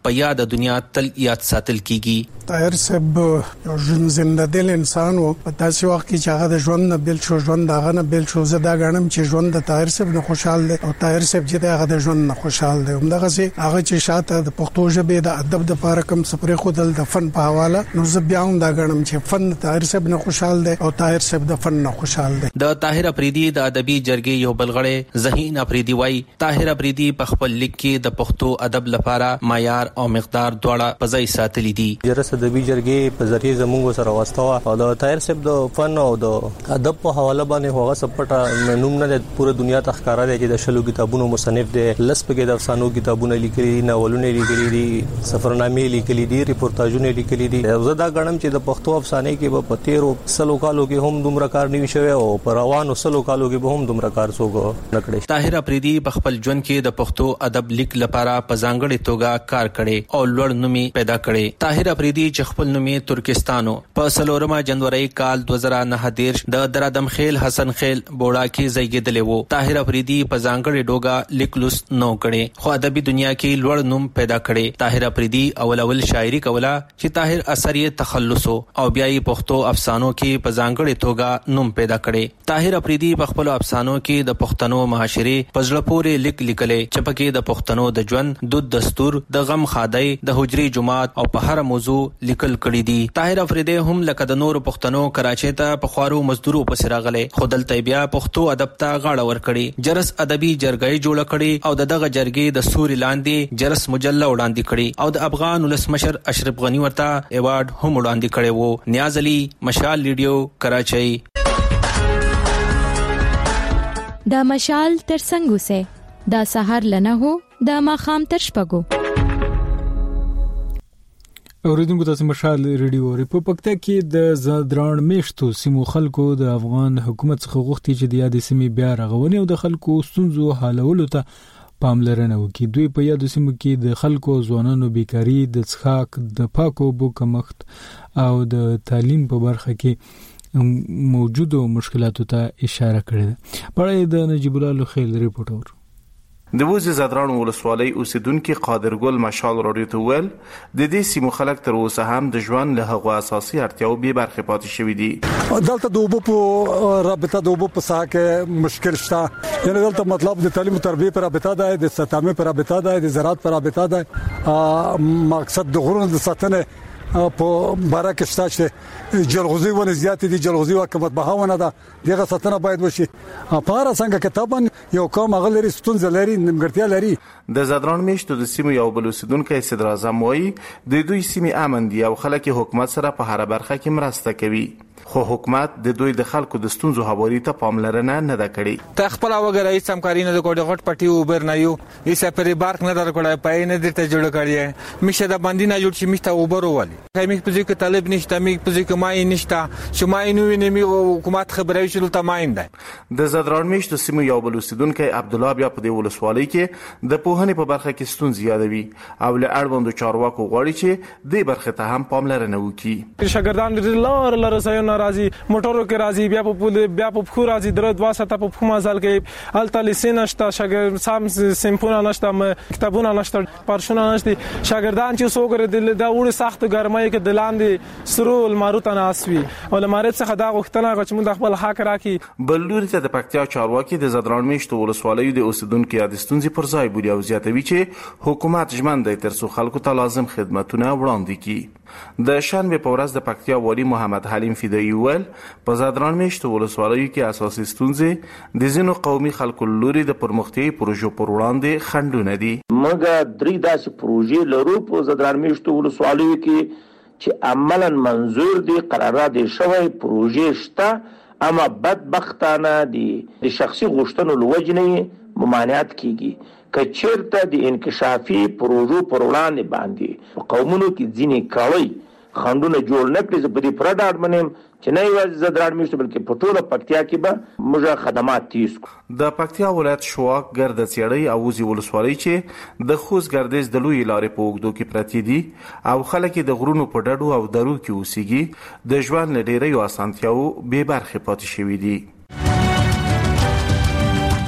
په یاد دنیا تل یاد ساتل کیږي. طاهر صاحب یو ژوند دل انسان وو په تاسو وخت کې چې هغه د ژوند نه بل شو ژوند هغه نه بل شو زدا غنم چې ژوند د طاهر صاحب نه خوشاله دي او طاهر صاحب چې هغه د ژوند نه خوشاله دي همدغه سي هغه چې شاته د پښتو ژبې د ادب د لپاره کوم سپری خودل د فن په حواله نو زه بیا هم دا غنم چې فن طاهر صاحب نه خوشاله دي او طاهر صاحب د فن نه خوشاله دي. د طاهر افریدي د ادبي جرګې یو بلغړی ذهین افریدي وای طاهر افریدي په خپل لیک کې د پښتو ادب لپاره معیار او مقدار دواړه په ځای ساتلي دي. جرس ادبي جرګې په ذریعہ زموږ سره واستوا او د طاهر صاحب د فن او د ادب په حواله باندې هغه سپټه نوم نه د پوره دنیا ته ښکارا دی چې د شلو کتابونو مصنف دی لسپګې د افسانو کتابونه لیکلي دي ناولونه لیکلي دي سفرنامې لیکلي دي ریپورتاژونه لیکلي دي. زه دا غنم چې د پښتو افسانې کې په 13 سلو کالو کې هم دومره کار نه شوی او په روانو سلو کالو کې به هم دومره کار څوک نه کړی. طاهر افریدي په خپل ژوند کې د پښتو ادب لیک لپاره په ځانګړي توګه کار کړي او لوړ نوم پیدا کړي. طاهر افریدي چې خپل نوم ترکستانو په 4 جنوري کال 2009 د درادم خیل حسن خیل بوډا کې زیږیدلی وو. طاهر افریدي په ځانګړي ډوګه لیکلوس نو کړي خو ادبي دنیا کې لوړ نوم پیدا کړي. طاهر افریدي اول شاعري کوله چې طاهر اثر یې تخلص او بیا یې پښتو افسانو کې په ځانګړي توګه نوم پیدا کړي. طاهر افریدي په خپل افسانو کې د پښتنو معاشري په ځړ پورې لیکلي چې پکې د پښتنو د ژوند دود دستور د غم خادای د حجري جماعت او په هر موضوع لیکل کړي دي. طاهر افریدي هم لکه د نور پښتنو کراچۍ ته په خوارو مزدورو پسې راغلي خو دلته بیا پښتو ادب ته غاړه ورکړي. جرس ادبي جرګې جوړ کړي او دغه جرګې د سوري لاندې جرس مجله وړاندې کړي او د افغان ولسمشر اشرف غنی ورته ایوارډ هم وړاندې کړي وو. نیاز علي مشال ریډیو کراچۍ. د مشال تر څنګه سه د سحر لنه هو د ماخام تر شپګو. اوریدونکو تاسو مشال ریډیو په پکتیا کې د زدران میشتو سیمو خلکو د افغان حکومت څخه غوښتي چې د یاد سیمې بیا رغونې او د خلکو ستونزو حلولو ته پاملرنه وکړي. دوی په یاد سیمو کې د خلکو ځوانانو بیکاری د څښاک د پاکو اوبو کمښت او د تعلیم په برخه کې موجودو مشکلاتو ته اشاره کړې ده. په د نجیب الله لخیل ریپورټ د وزیر زدران ولسوالۍ اوسیدونکو قادر ګل مشال راډیو ته ویل د دې سیمو خلک تر اوسه هم د ژوند له هغو اساسي اړتیاو به برخه پاتې شوی دي. دلته د اوبو په رابطه د اوبو په ساحه کې مشکل شته. یعنی دلته مطلب د تعلیم او تربیه پر رابطه ده د ستامه پر رابطه ده د زراعت پر رابطه ده مقصد د غرونو د ساتنه په بارکه شته چې جلغوزي ونه زیات دي جلغوزي حکومت بهاونه ده دغه ساتنه باید وشي. په هر څنګه کتابن یو کوم غلري ستونزه لري نیمګړتیا لري. د زدران میشتو د سیمو یو بل اوسیدونکو صدر اعظم وایي د دوی سیمې امن دي او خلک حکومت سره په هر برخه کې مرسته کوي خو حکومت د دوی د خلکو د ستونزو حوالې ته پاملرنه نه ده کړې. ته خپل وګړي هیڅ همکاري نه کوي غټ پټي اوبر نه یو هیڅ پرې بارک نه درکړای پای نه درته جوړ کړی میشه د باندې نه جوړ شي میته اوبر ولی کمې په ځکه طالب نشته می په ځکه مای نشته شمای نو ویني حکومت خبرې شول ته ماینده. د زدران میشتو سیمو یو بل اوسیدونکو عبد الله بیا په دې ولسوالۍ کې د پوهنې په برخه کې ستونزې یادوي او له اړوندو چارواکو غواړي چې دې برخه ته هم پاملرنه وکړي. شاګردان لاره سایو ناراضي موټرو کې راځي بیا په پول بیا په خو راځي درې دوا ساته په خو مازال کې الته لیسن نشته شاګرد سام سیمپونه نشته کتابونه نشته پارشونه نشته شاګردان چې سوګره د وړ سخت ګرمای کې د لاندې سرو الماروت ناسوي او لمارت څخه دا غوښتنه چې موږ خپل حق راکړي. بلوري ته د پکتیا چارواکي د زدران میشتو ولسوالۍ د اوسیدونکو یاد ستونزې پر ځای بوري او زیاتوي چې حکومت ژمن دی تر څو خلکو ته لازم خدماتونه وړاندې کړي. د شنبه په ورځ د پکتیا والی محمد حلیم فدایی ول په زدران میشتو ولسوالۍ کې اساسي ستونزې د ځینو قومي خلکو لوري د پرمختیايي پروژو پر وړاندې خنډونه دي. موږ درې داسې پروژې لرو په زدران میشتو ولسوالۍ کې چې عملاً منظور دي قرارداد شوی پروژې شته اما بدبختانه دي د شخصي غوښتنو لوجنې ممانعت کیږي. کچیرته د انکشافي پروژو پر وړاندې باندې قومونو کې ځینې کړي خندونه جوړ نه کړي په دې پرډاډ منم چې نه یوازې زدران میشتو بلکې په ټوله پکتیا کې به موږ خدمات تیز کو. د پکتیا ولایت شواک ګرد څیړی او وزي ولسوالۍ چې د خوست ګردیز د لوی لارې په اوږدو کې پرتی دي او خلک د غرونو په ډډو او درو کې اوسېږي د ژوند له ډېرې اسانتیاو بې برخې پاتې شوي دي.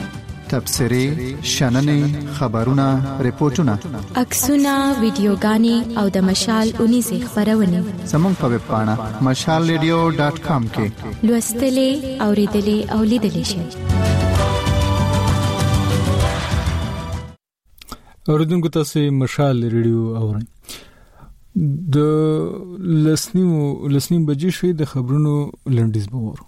تبصرې شننې خبرونه ریپورتونه عکسونه ویډیوګانې او د مشال 19 خبرونه زموږ په ویب پاڼه mashalradio.com کې لوستلې اوریدلې او لیدلې شئ. اوردونکو تاسو مشال ریډیو اورئ. د لسنیم بجې شوي د خبرونو لنډیز به وورو.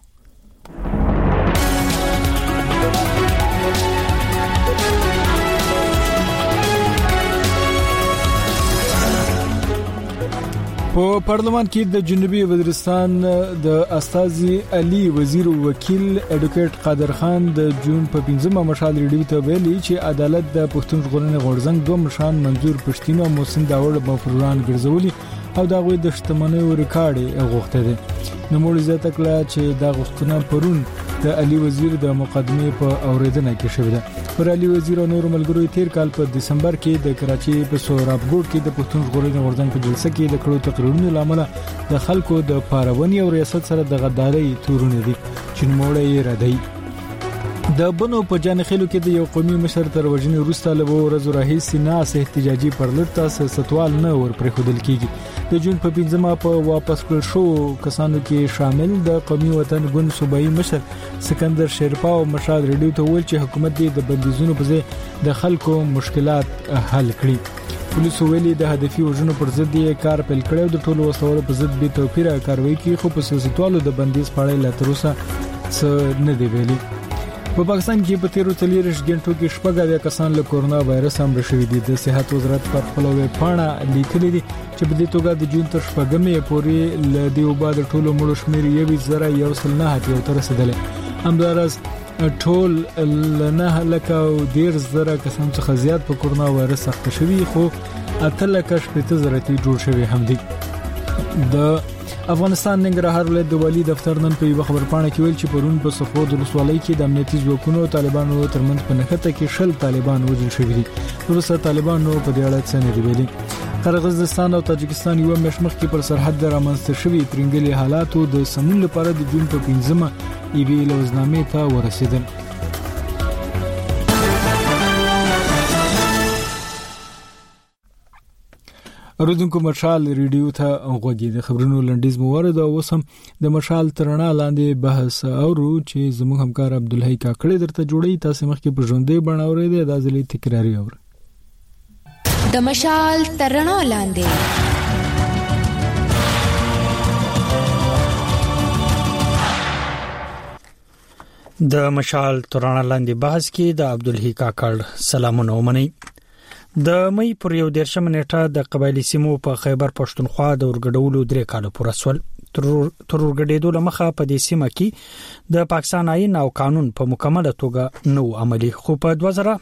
په پارلمان کې د جنوبي وزیرستان د استاذي علي وزیر وکیل اډوکیټ قادر خان د جون په 15مه مشال ریډیو ته ویلي چې عدالت د پښتون ژغورنې غورځنګ دوه مشران منظور پښتين او محسن داوړ مفروران ګرځولي او دا غوي د شتمنۍ ریکارډ غوښته دي. نو موږ زیاته کړه چې دا غوښتنه پرون د علي وزیر د مقدمه په اوریدنه کې شوې ده. پر علي وزیر او نور ملګرو تیر کال په دسمبر کې د کراچي په سورابګوډ کې د پښتون ژغورنې غورځنګ په جلسه کې د کړو تقریرونو لامل د خلکو د پارونی او ریاست سره د غدارۍ تورونه دي چې موړې یې ردی. د بنو په جانخېلو کې د یو قومي مشر تر وژنې وروسته له ورځو راهیسې ناس احتجاجي پرلطه سیاستوال نه ور پرې خودل کیږي. د جون په 15مه په واپس کړل شو کسانو کې شامل د قومي وطن ګوند صوبایي مشر سکندر شیرپا او مشال ریډیو ته ویل چې حکومت د بندیزونو په ځای د خلکو مشکلات حل کړي. پولیسو ویلي د هدفي وژنو پر ضد یې کار پیل کړی او د ټولو وسلو په ضد به توپیره کاروي کوي، خو په سیاستوالو د بندیز په اړه لا تر اوسه څه نه دی ویلي. په پاکستان کې په 13 غنټو کې شپږ کسان له کورونا وایرس امر شوي دي. د صحت وزارت پر خپل ویب پاڼه لیکلي دي چې په دې توګه د جون تر شپږمې پورې ل دې وبا د ټولو مړو شمیر 1,109 ته رسیدلی. همدارس ټول نه لکه 1,000 کسان څخه زیات په کورونا وایرس اخته شوي، خو 8,000 جوړ شوي هم دي. د افغانستان ننګرهار ولایت د والی دفتر نن په یو خبر پاڼه کې ویل چې پرون په صفو د ولسوالۍ کې د امنیتي ځواکونو او طالبانو ترمنځ په نښته کې 10 طالبان وژل شوي دي. وروسته طالبانو په دې اړه څه نه دی ویلي. قرغیزستان او تاجکستان یو مشمخ کې پر سرحد د رامنځته شوي ترنګلي حالاتو د سمون لپاره د جون په 15مه ایبي لوزنامې ته ورسېدل. اوردونکو مشال ریډیو ته غوږی د خبرونو لنډیز موارد او وسم د مشال ترنا لاندې بحث اورو چې زموږ همکار عبدالحی کاکړی درته جوړی. تاسو مخکې په ژوندې بڼاورې د ازلي تکراری اور د مشال ترنا لاندې د مشال ترنا لاندې بحث کې د عبدالحی کاکړ سلامونه ومني. د مې پر 11 نیټه د قبایلی سیمو په خیبر پښتونخوا د ورګډولو 3 کال پوره سول. تر ورګډېدو لمخه په دې سیمه کې د پاکستان آئین او قانون په مکمله توګه نو عملی، خو په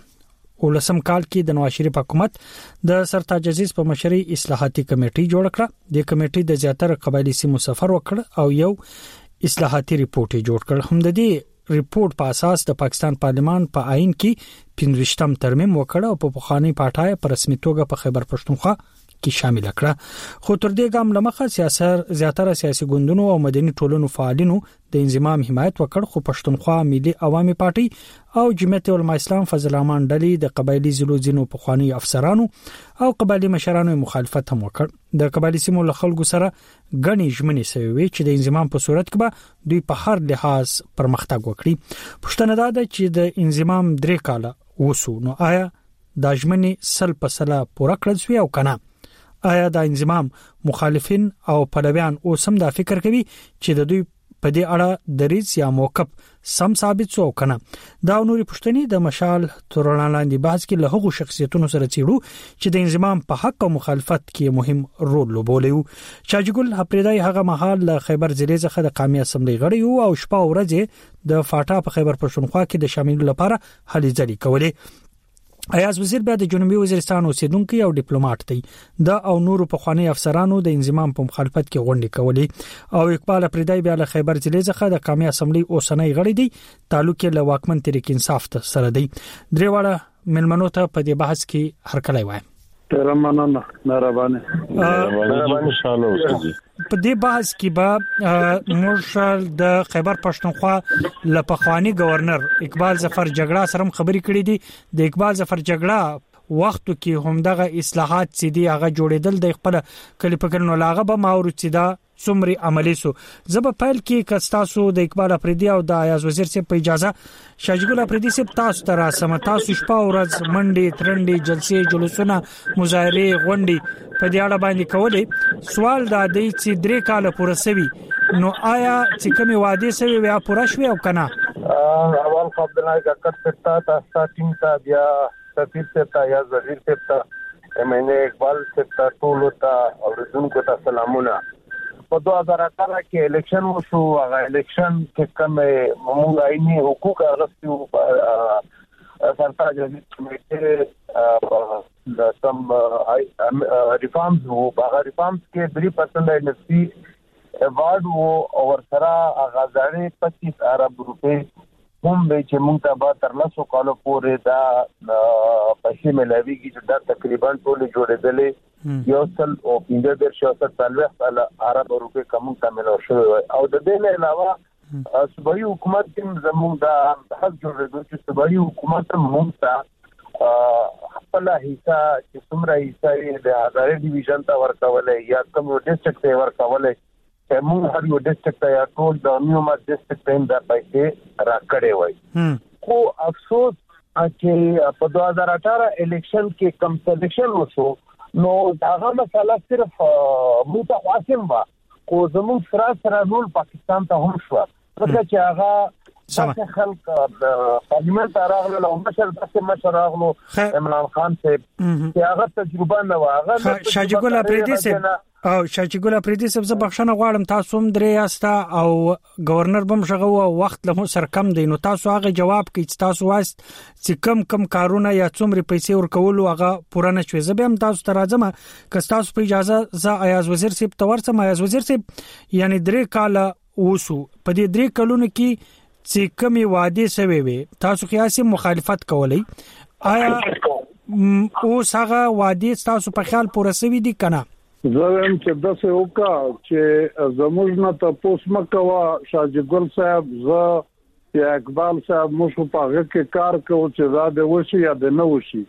2019 کال کې د نواز شریف حکومت د سرتاج عزیز په مشرۍ اصلاحاتي کمیټه جوړ کړه. د کمیټې د زیاتره قبایلی سیمو سفر وکړ او یو اصلاحاتي ریپورت جوړ کړ. هم د دې ریپورت په اساس د پاکستان پارلمان په آئین کې 15م ترمیم وکړ او په پخوانی پاټای پر رسمي توګه په خیبر پښتونخوا کې شامل کړه. خو تر دې ګام لمخه زیاتره سیاسي ګوندونو او مدني ټولنو فعالینو د انضمام حمایت وکړ، خو پښتونخوا ملي عوامي پارټي او جمعیت علماء اسلام فضل الرحمن ډلې د قبایلی زلوزینو پخوانی افسرانو او قبایلی مشرانو مخالفت هم وکړ. د قبایلی سیمو له خلکو سره غني ژمنې سوي چې د انضمام په صورت کې به دوی په هر لحاظ پرمختګ وکړي. پښتنه دا ده چې د انضمام 3 کاله وسو، نو آیا د ژمنې 100% پوره کړل شوی او کنه؟ آیا د انضمام مخالفین او پلویان اوس هم دا فکر کوي چې د دوی په دې اړه دریځ یا موقف سم ثابت شو کنه؟ دا نوري پښتني د مشال ترنا لاندې بحث کې له هغو شخصیتونو سره چیړو چې د انضمام په حق او مخالفت کې مهم رول لوبولیو. شاجګل هپریدای هغه مهال له خیبر ضلع څخه د قومي اسمبلی غړی او شپه ورځې د فاټا په خیبر پښتونخوا کې د شامل لپاره هلي ځلې کولې. ایاز وزیر بیا د جنوبي وزیرستان اوسیدونکو او ډیپلوماټ دی. دا او نورو پخوانی افسرانو د انضمام په مخالفت کې غونډې کولې او اقبال پردای بیا له خیبر ضلع څخه د قومي اسمبلی اوسنۍ غړی دی، تعلق له واکمن تحریک انصاف سره دی. دریواړه ملمنو ته په دې بحث کې هر کله وایم. ترمنه مهرباني شالو اوسئ. په دې بحث کې به موږ د خیبر پښتونخوا لپخوانی گورنر اقبال ظفر جګړه سره خبرې کړې دي. د اقبال ظفر جګړه وختو کې همدغه اصلاحات چې دی هغه جوړېدل د خپل کلی فکرونو لاغه به ماورو چې دا څومره عملی سو. زب پایل کې کستاسو د اقبال افریدی او د ایاز وزیر سے په اجازه شاجګل افریدی سے تاسو تر سم تاسو شپه ورځ منډي ترندي جلسې جلوسونه مظاهره غونډي په دې اړه باندې کولې. سوال دا دی چې درې کال پوره سوي نو آیا چې کومه وعده سوي بیا پوره شوي او کنه؟ اول خو عبدالله کاکړ سپتا تاسو ټیم ته بیا سفیر سپتا یا وزیر سپتا مینه اقبال سپتا ټول ته اوریدونکو ته سلامونه. په 2018 کې الیکشن وشو. هغه الیکشن کې کوم موږ عیني حقوق اغستو سرکار د کمیټې د سم ریفارمز وو. هغه ریفارمز کې 3% انډستری ایوارډ وو او ورسره هغه ځانې 25 ارب روپے هم به چې موږ ته به تر 9 کالو پورې دا پیسې ملاويږي چې دا تقریبا ټول جوړېدلې یو سل او 1540 ارب روپے کوم ته ملو شو. او د دې نه علاوه صوبایي حکومت هم زموږ د حق جوړېدو چې صوبایي حکومت موږ ته خپل حصہ چې څومره حصہ د هزاره ډیویژن ته ورکولې یا کوم ډیسټریکټ ته ورکولې موږ هر یو ډیسټریکټ یا ټول د نیوما ډیسټریکټ ته د پیسې راکړې وای. خو افسوس چې په 2018 الیکشن کې کم سلیکشن وشو نو داغه مسله صرف متقاسم وا خو زموږ سره نول پاکستان ته هم شو. ځکه چې هغه خلک پارلیمنت راغله او مشر راغلو عمران خان صاحب هغه تجربه نه واغه. شاجګل افریدی صاحب او شاجګل افریدی صاحب زه بخښنه غواړم تاسو هم درې یاستا او گورنر بم شغو وخت له سر کم دی نو تاسو هغه جواب کوي تاسو واست چې کم کارونه یا څومره پیسې ورکول هغه پوره نه شوي. زه به هم تاسو ته راځم که تاسو په اجازه ز ایاز وزیر صاحب تورسم. ایاز وزیر صاحب یعنی 3 کال وسو په دې 3 کلونو کې چې کومي وعده سوي وي تاسو قیاسي مخالفت کولای آیا او هغه وعده تاسو په خیال پوره سوي دي کنه؟ زم چې د څه وکا چې زموږ نه تاسو مکوا شاجګل صاحب ز یا اقبال صاحب مو په هغه کې کار کوي چې زاده وشي یا د نه وشي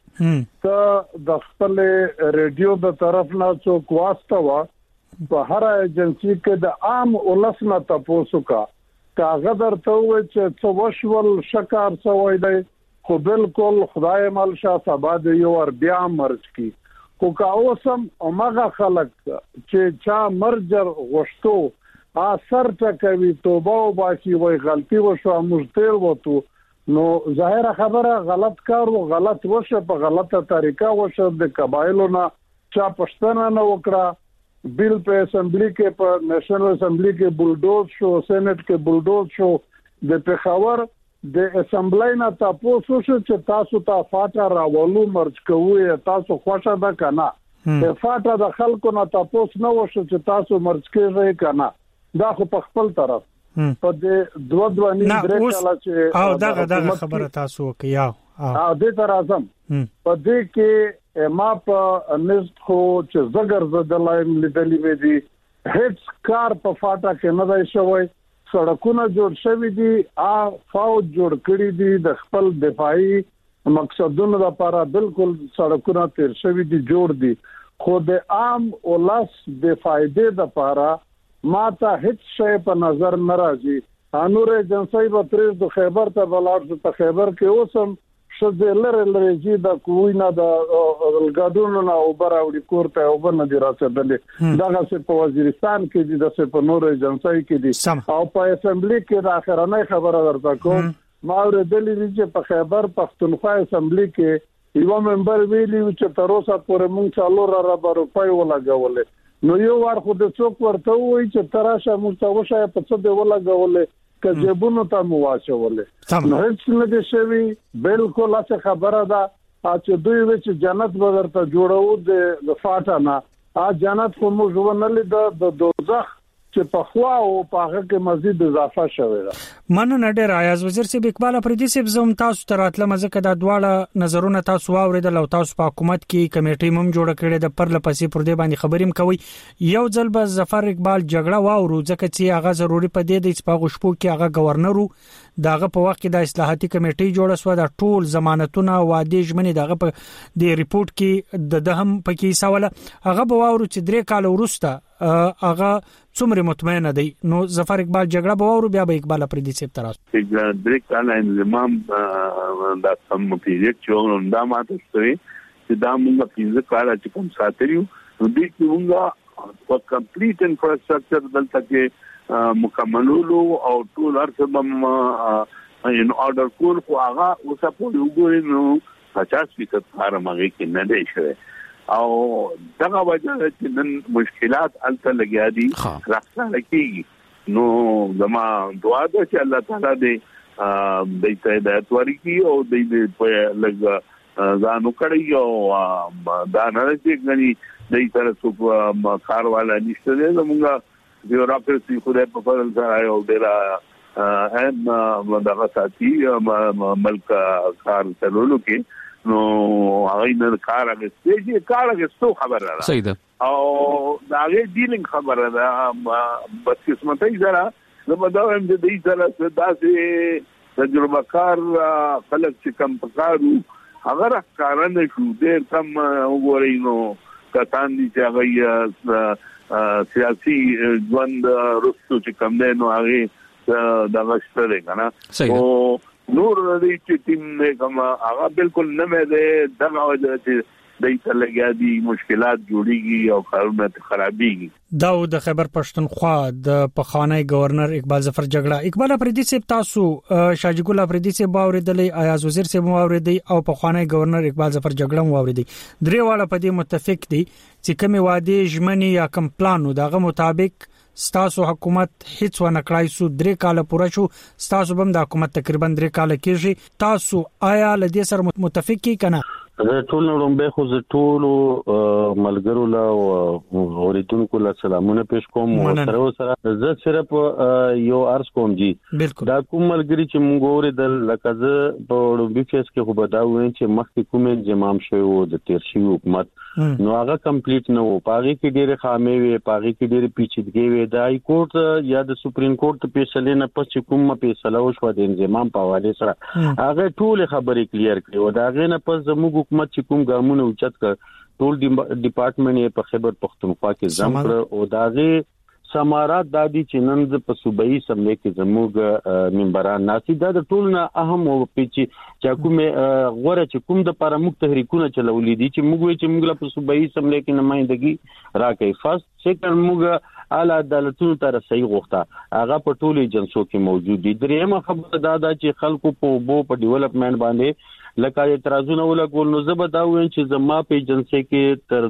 ته د خپل ریډیو د طرف نه څوک واسطه وا په هر ایجنسی کې د عام ولسمه تاسو کا کاغذ درته و چې څو وشول شکار څوي دی خو بالکل خدای مال شاه سبا د یو ور بیا مرج کی خو کا اوسم اومغه خلق چې چا مرجر غشتو اثر ټکوي توبه او باقي وای غلطي وشو مشتر وته نو ظاهره خبره غلط کار او غلط وشه په غلطه طریقه وشه د قبایلو نه چا پښتنه نه وکړه بیل په اسمبلی کې په نېشنل اسمبلی کې بولډوز شو سېنات کې بولډوز شو د پېښور د اسمبلی نه تاسو شو چې تاسو ته فاټا راولو مرج کوی تاسو خوښه ده کنه د فاټا د خلکو نه تاسو نه وشو چې تاسو مرج کوي کنه دا خو په خپل طرف په دې دوه درې کاله چې او دغه خبره تاسو کوي او دې تر اعظم په دې کې ما په نست خو چې زګر زدلایم لیدلې وې دي هیڅ کار په فاټا کې نه دی شوی سړکونه جوړ شوي دي فوج جوړ کړی دي د خپل دفاعي مقصدونو لپاره بالکل سړکونه تیر شوي دي جوړ دي خو د عام ولس د فائدې لپاره ماته هیڅ شی په نظر ناراضي انور ایجنسی په تریز د خیبر ته بلاړ ته خیبر کې اوسم شذ لره جی د کوینه د الګادونو نه او براوړي کوړته او بنه دي راځدلې دغه څه په وزیرستان کې دي د څه په نور ایجنسی کې دي او په اسمبلی کې د اخرنۍ خبره ورته کوم ما ورېدلې چې په خیبر پښتونخوا اسمبلی کې یو ممبر ویلی چې تر اوسه پورې مونږ څلور روپۍ ولګولې نو یو ور خو د څوک ورته وایي چې تراشه مونږ ته وشه په څه دی ولګولې که جبونو ته مواچولې نو هیڅ نه دي شوی بالکل اڅه خبره ده چې دوی چې جنت بدرته جوړو د فاټا نه جنت خو موږ ونلې د دوزخ چې په خوا او په هغه کې مزید اضافه شوه ده. مننه ډیر ایاز وزیر صاحب اقبال افریدي صاحب زم تاسو تراتله مزه د دواړه نظرونه تاسو واوریدل او تاسو په حکومت کې کمیټې مم جوړ کړې د پر لپسې پر دې باندې خبریم کوي. یو ځل به ظفر اقبال جګړه واورو ځکه چې هغه ضروری په دې د سپاغو شپو کې هغه گورنرو داغه په وخت کې د اصلاحاتي کمیټې جوړه شو د ټول ضمانتونه وعده ژمنې دغه په د ریپورت کې د هم پکې سواله هغه به واورو چې 3 کال وروسته هغه څومره مطمئن دی. نو ظفر اقبال جګړه به واورو بیا به اقبال افریدي صاحب تراسو 3 کال انضمام د سم پیریډ چې دا ماته ستوري چې دا موږ 15 کال چې کوم ساتریو نو دې کې موږ په کمپلیټ انفراستراکچر دلته کې مکملولو او ټول ارسبم ان اورډر کول خو هغه اوسه په وګورئ نو 50% کار مګي کې نه دی شوی او دغه وجه چې نن مشکلات الته لګیا دي راځه لکه نو زما دعا ده چې الله تعالی دې د هدایت ورکړي او دې په لګ ځانو کړی او دا نه چې غني دې سره څو کار والا نشته دې موږ بیوروکراسي خو دې په فضل سره یو ډیر اهم دغه ساتي ملک کار چلولو کې نو هغه نه کار هغه څه خبره ده صحیح ده او دا هغه ډیلینګ خبره ده بس قسمتي زرا زما دا هم دې سره داسې تجربه کار خلک چې کم پکارو هغه کارونه شو ډېر کم وګورئ نو کسان دي چې هغه سیاسي ژوند رستو چې کم دی نو هغه دغه شته کنه او نور دې چې ټیم نه کوم هغه بالکل نه مې ده دغه وجه چې دې تلګیا دي مشکلات جوړيږي او کارونه خرابيږي. داود خیبر پښتونخوا د پخوانی گورنر اقبال ظفر جګړه اقبال افریدي صاحب تاسو شاجي ګل افریدي صاحب اوریدلې ایاز وزیر صاحب اوریدي او پخوانی گورنر اقبال ظفر جګړه اوریدي درې واړه په دې متفق دي چې کومه وعده ژمنې یا کوم پلان دغه مطابق ستاسو حکومت هیڅ ونه کړای سو 3 کال پوره شو ستاسو بم د حکومت تقریبا 3 کال کېږي تاسو آیا لدې سره متفق کی کنه؟ ټول نړۍ خو زه ټول ملګرو لا اوریدونکو لا سلامونه پېښ کوم سره زه صرف یو عرض کوم جی دا کوم ملګری چې مونږ اوریدل لکه زه په بیفیس کې خو بداوم چې مخکې کوم انضمام شوی وو د تیر شي حکومت نو هغه کمپلیټ نه وو پاغي کې ډېر خامې وي پاغي کې ډېر پیچیدګي وي د هاي کورټ یا د سپریم کورټ فیصله نه پس چې کوم فیصله وشو د انضمام په حواله سره هغه ټول خبرې کلیر کړي او دا غي نه پس زموږ حکومت چې کوم ګامونه اوچت کړ ټول ډپارټمنټ په خیبر پختونخوا کې زم کړ او داغه سمارات دادی چې نن په صوبایي سملې کې زموږ ممبران ناسي دا ټول نه اهم او پیچي چې کوم غوړه چې کوم د لپاره موږ تحریکونه چلولې دي چې موږ په صوبایي سملې کې نمائندګي راکې فرست سیکنډ موږ اعلی عدالتونو ته رسېږي غوښته هغه په ټولو ایجنسیو کې موجود دي. درېمه خبره دا چې خلکو په ډیولپمنٹ باندې لکه اعتراضونه ولګول نو زه به دا وایم چې زما په ایجنسی کې تر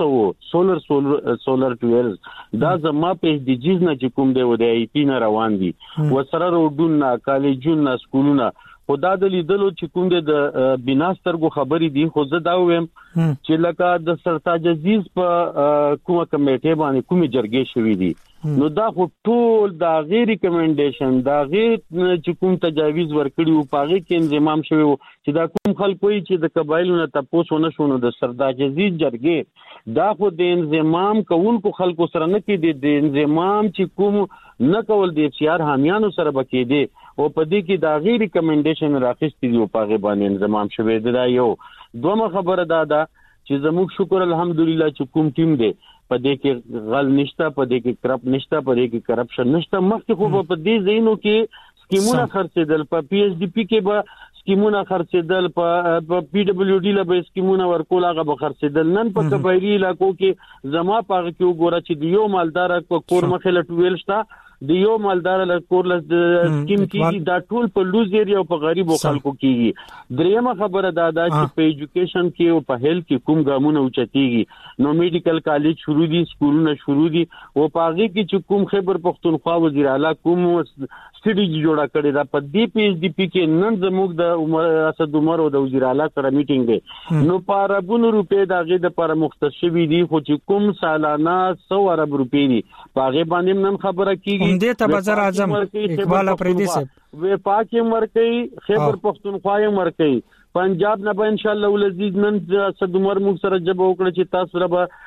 200 سولر ټویلز دا زما په ډیجیز نه چې کوم دی و د ای پی نه روان دي وسره روډونه کالجونه سکولونه خدا د لیدلو چې کوم د بناسترګو خبرې دي خو زه دا وایم چې لکه د سرتاج عزیز په کومه کمیټه باندې کومه جرګې شوې دي نو دا خو ټول دا غیر ریکمنډیشن دا غیر چې کوم تجاویز ورکړي او پاغي کې انضمام شوی چې دا کوم خلک وي چې د قبایلو نه تاسو نه شونه د سرتاج عزیز جرګې دا خو د انضمام کوونکو خلکو سره نه کې د انضمام چې کوم نه کول د اختیار حامیانو سره بکې دي او په دې کې دا غیر ریکمنډیشن راخستې دی او پاغي باندې انضمام شوی دی. دا یو دومره خبره ده چې زموږ شکر الحمدلله چې کوم ټیم دی په دې کې غل نشته په دې کې کرپ نشته په دې کې کرپشن نشته مخکې خو په دې زینو کې سکیمونه خرڅېدل په پی ایچ ډی پی کې به سکیمونه خرڅېدل په پی ډبلیو ډی له سکیمونه ورکول هغه به خرڅېدل نن په قبایلی علاقو کې زما پاغه کې وګوره چې یو مالدار کو کور مخه لټویل شته د یو مالدار له کور له سکیم کیږي دا ټول په لوز ایریا او په غریبو خلکو کیږي. دریمه خبره دا ده چې په ایجوکیشن کې او په هیلث کې کوم ګامونه اوچتيږي نو میډیکل کالج شروع دي سکولونه شروع دي او پاغي کې چې کوم خیبر پختونخوا وزیر اعلی کوم سټډي جوړه کړې ده په دې پی ایچ ډی پی کې نن زموږ د عمر اسد عمر او د وزیر اعلی سره میټینګ دی نو په اربونو روپې دغه د پر مختص شوی دي خو چې کوم سالانه 100 ارب روپې دي پاغه باندې نن خبره کیږي دې ته وزیر اعظم اقبال افریدی صاحب و پاکي مرکې خیبر پختونخوا مرکې پنجاب نه به ان شاء الله ولزيد نن اسد عمر موږ سره جب وکړه چې تاسو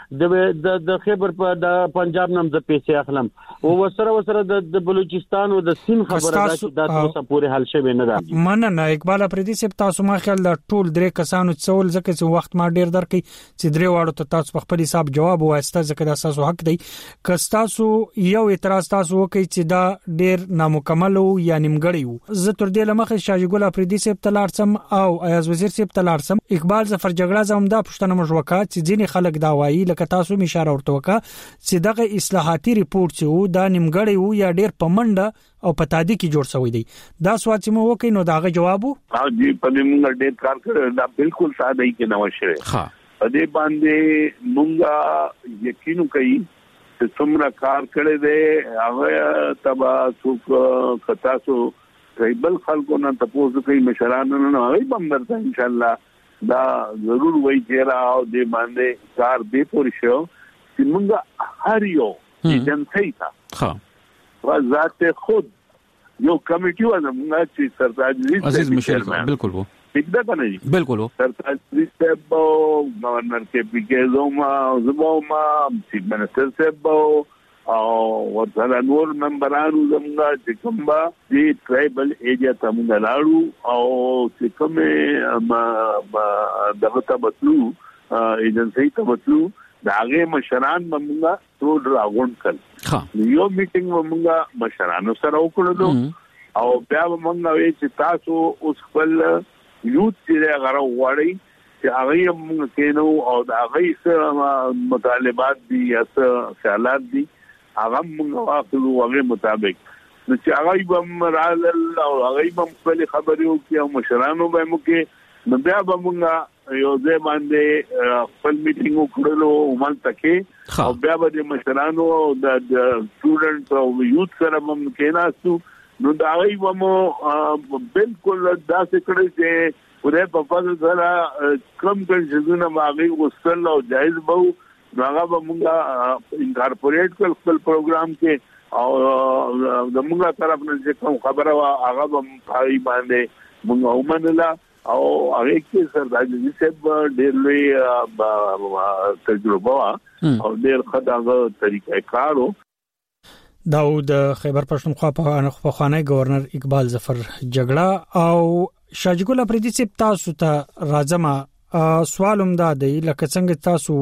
سره د خیبر په د پنجاب نام د پیسې اخلم او وسره د بلوچستان او د سین خبره ده چې دا تاسو پورې حل شوی نه ده. مننه اقبال افریدی صاحب تاسو ما خیال د ټول درې کسانو څول ځکه چې وخت ما ډیر درکې چې درې واړو ته تاسو په خپل حساب جواب وایسته ځکه د اساسو حق دی که تاسو یو اعتراض تاسو وکړي چې دا ډیر نامکمل او یا نیمګړی وو زه تر دې لمخه شاجګل افریدی صاحب تلارسم او ایاز وزیر صاحب تلارسم اقبال ظفر جګړه زموږ د پښتنه مجوکا چې ځینې خلک دا وایي لکه تاسو می اشاره ورته وکړه چې دغه اصلاحاتي ریپورت چې دا نیمګړی وو یا ډیر پمنډه او پتادي کې جوړ شوی دی دا سوال چې مو وکړي نو داغه جواب ها جی په دې موږ ډیر کار کړو دا بالکل ساده کې نه وشه ها په دې باندې موږ یقین کوي چې څومره کار کړی دی هغه تبا څوک کتا سو ټریبل خلکو نه تاسو کوي مشرانو نه هغه بمبر ته ان شاء الله دا ضرور وایي چې راو دې باندې کار دې پوری شو چې موږ هر یو ایجنسی تا ها ذات خود یو کمیټي و زموږ چې سرتاج عزیز مشر بالکل وو ٹھیک ده کنه جی بالکل وو سرتاج صاحب گورنر کے پی کے زوما زبوما چیف منسٹر صاحب او ورته نور ممبرانو زموږ چې کومه دې ټرایبل ایریا ته موږ لاړو او چې کومه دغه تبتلو ایجنسی تبتلو داغه مشران موږ ټول راغون کړ یو میټینګ موږ مشرانو سره وکړو او بیا موږ وی چې تاسو اوس خپل یوت چې هغه وړي چې هغه موږ کینو او هغه سره مطالبات دي یا خیالات دي هغه موږ واخلو هغه مطابق نو چې هغه به مرال او هغه به خپل خبرو کې او مشرانو به مو کې نو بیا به موږ یو ځای باندې خپل میټینګ وکړو ومن تکي او بیا به مشرانو د سټوډنټس او یوت سره هم کېناستو نو دا هغه به مو بالکل داسې کړی چې ورې په فاز سره کم کنجونه ماغي وصل او جایز بو هغه به موږ انکارپوریټ کړ خپل پروګرام کې او د موږ طرف نه چې کوم خبره وا هغه به پای باندې موږ ومنله او هغه کې سردار صاحب ډېر لوی تجربه او ډېر خدای طریقې کارو داود خیبر پښتونخوا په خانه گورنر اقبال ظفر جګړه او شاجګل افریدی صاحب تاسو ته راځم سوالم دا دی لکه څنګه تاسو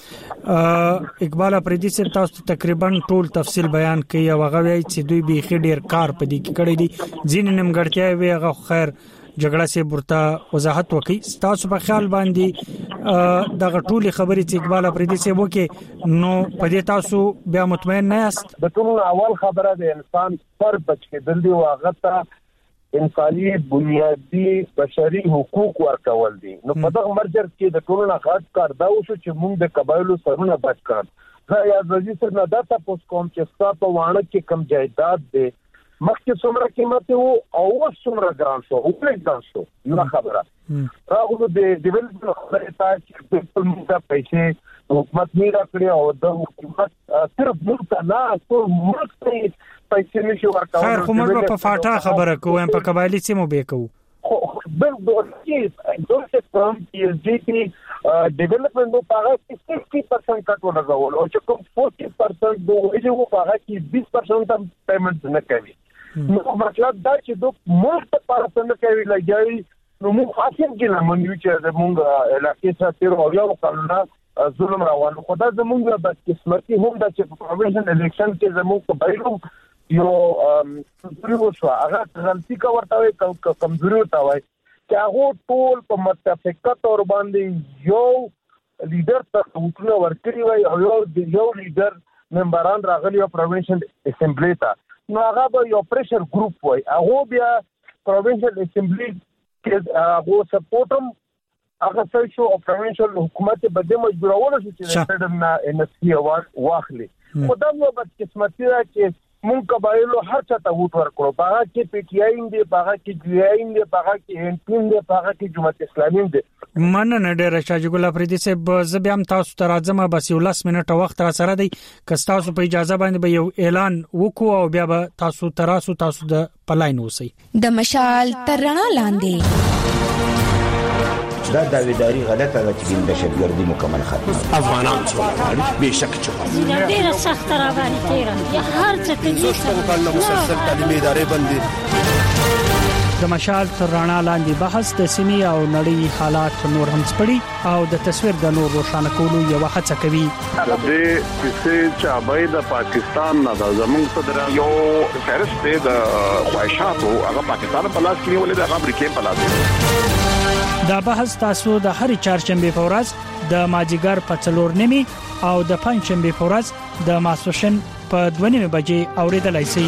وې اقبال افریدی صاحب تاسو تقریبا ټول تفصیل بیان کړي او هغه وایي چې دوی به خډیر کار پدې کې کړی دي ځین نیمګړتیا وي هغه خیر جګړه سي برتا وضاحت وکي تاسو په خیال باندې دغه ټولي خبرې چې اقبال افریدی صاحب وکي نو پدې تاسو بیا مطمئن نه یاست د ټول اول خبره د انسان پر بچ کې دل دی واغه ته انساني بنیادی بشري حقوق ورکول دي نو په دغه مرجر کې د ټولو نه غټ کار دا وشو چې موږ د قبایلو سرونه بچ کړو زه یا عزیز سره نه دا تاسو کوم چې تاسو په وانه کې کم جایداد دي مخکې څومره قیمت وو او اوس څومره ګران شو او پرې ګران شو یو خبره راغلو د ډیولپمنت خبره ته چې په موږ پیسې حکومت نه راکړي او د حکومت صرف موږ نه ټول ملک ته پیسې نشي ورکول خیر خو موږ په فاټا خبره کوم په قبایلی سیمو به کوو بل چې دوی کوم چې چې ډیولپمنت په هغه کې 60% کټ ولګول او چې کوم 40% دوی یو په هغه کې 20% هم پیمنټ نه کوي نو مطلب دا چې دوی مفت پرسند کوي لګي نو موږ حاصل کې نه مونږ چې موږ علاقې سره تیر او یو کلونه ظلم روان خو دا زموږ د قسمتي هم د چې پروینشن الیکشن کې زموږ په بایلو یو کمزوري وشو هغه غلطي کا ورته وي کمزوري ورته وي چې هغه ټول په متفقه تور باندې یو لیډر ته وټونه ورکړي وي او یو لیډر ممبران راغلي او پروینشن اسمبلی ته نو هغه به یو پریشر ګروپ وای هغه بیا پروینشل اسمبلی کې هغه سپورټم هغه سوشو او پروینشل حکومت به د مجبورولو چې فدرال نه NSC اوارد واخلي خدای نو بد قسمتي ده چې مونږ قبایلو هر چا ته ووټ ورکړو باغه کې پی ټی آی دی باغه کې جی آی دی باغه کې ان پی دی باغه کې جماعت اسلامي دی مننه ډیر شاجي ګل افریدي صاحب زه بیا هم تاسو ته راځم بس یو 10 منټه وخت را سره دی که تاسو په اجازه باندې به یو اعلان وکړو او بیا به تاسو د پلاین وسی د مشال ترنا لاندې دا داویداری غلطه ده چې د دهشتګردي مکمل ختمه افغانان څو به شک چې ډیره سخت را باندې تیر یا هر څه ته مکمل مسلسل تعلیمي ادارې باندې د مشال ترنا لاندې بحث د سیمې او نړۍ حالات نور هم سپړي او د تصویر د نور روښانه کولو یو هڅه کوي د دې چې چابای د پاکستان نه د زمونږ صدر یو فهرست د خواهشاتو هغه پاکستان په لاس کې ولې د امریکای په لاس دا بحث تاسو د هر چهارشنبه په ورځ د ماجیګر په 4:30 او د پنځشنبه په ورځ د ماسوشن په 2:30 بجې اوریدلای شئ.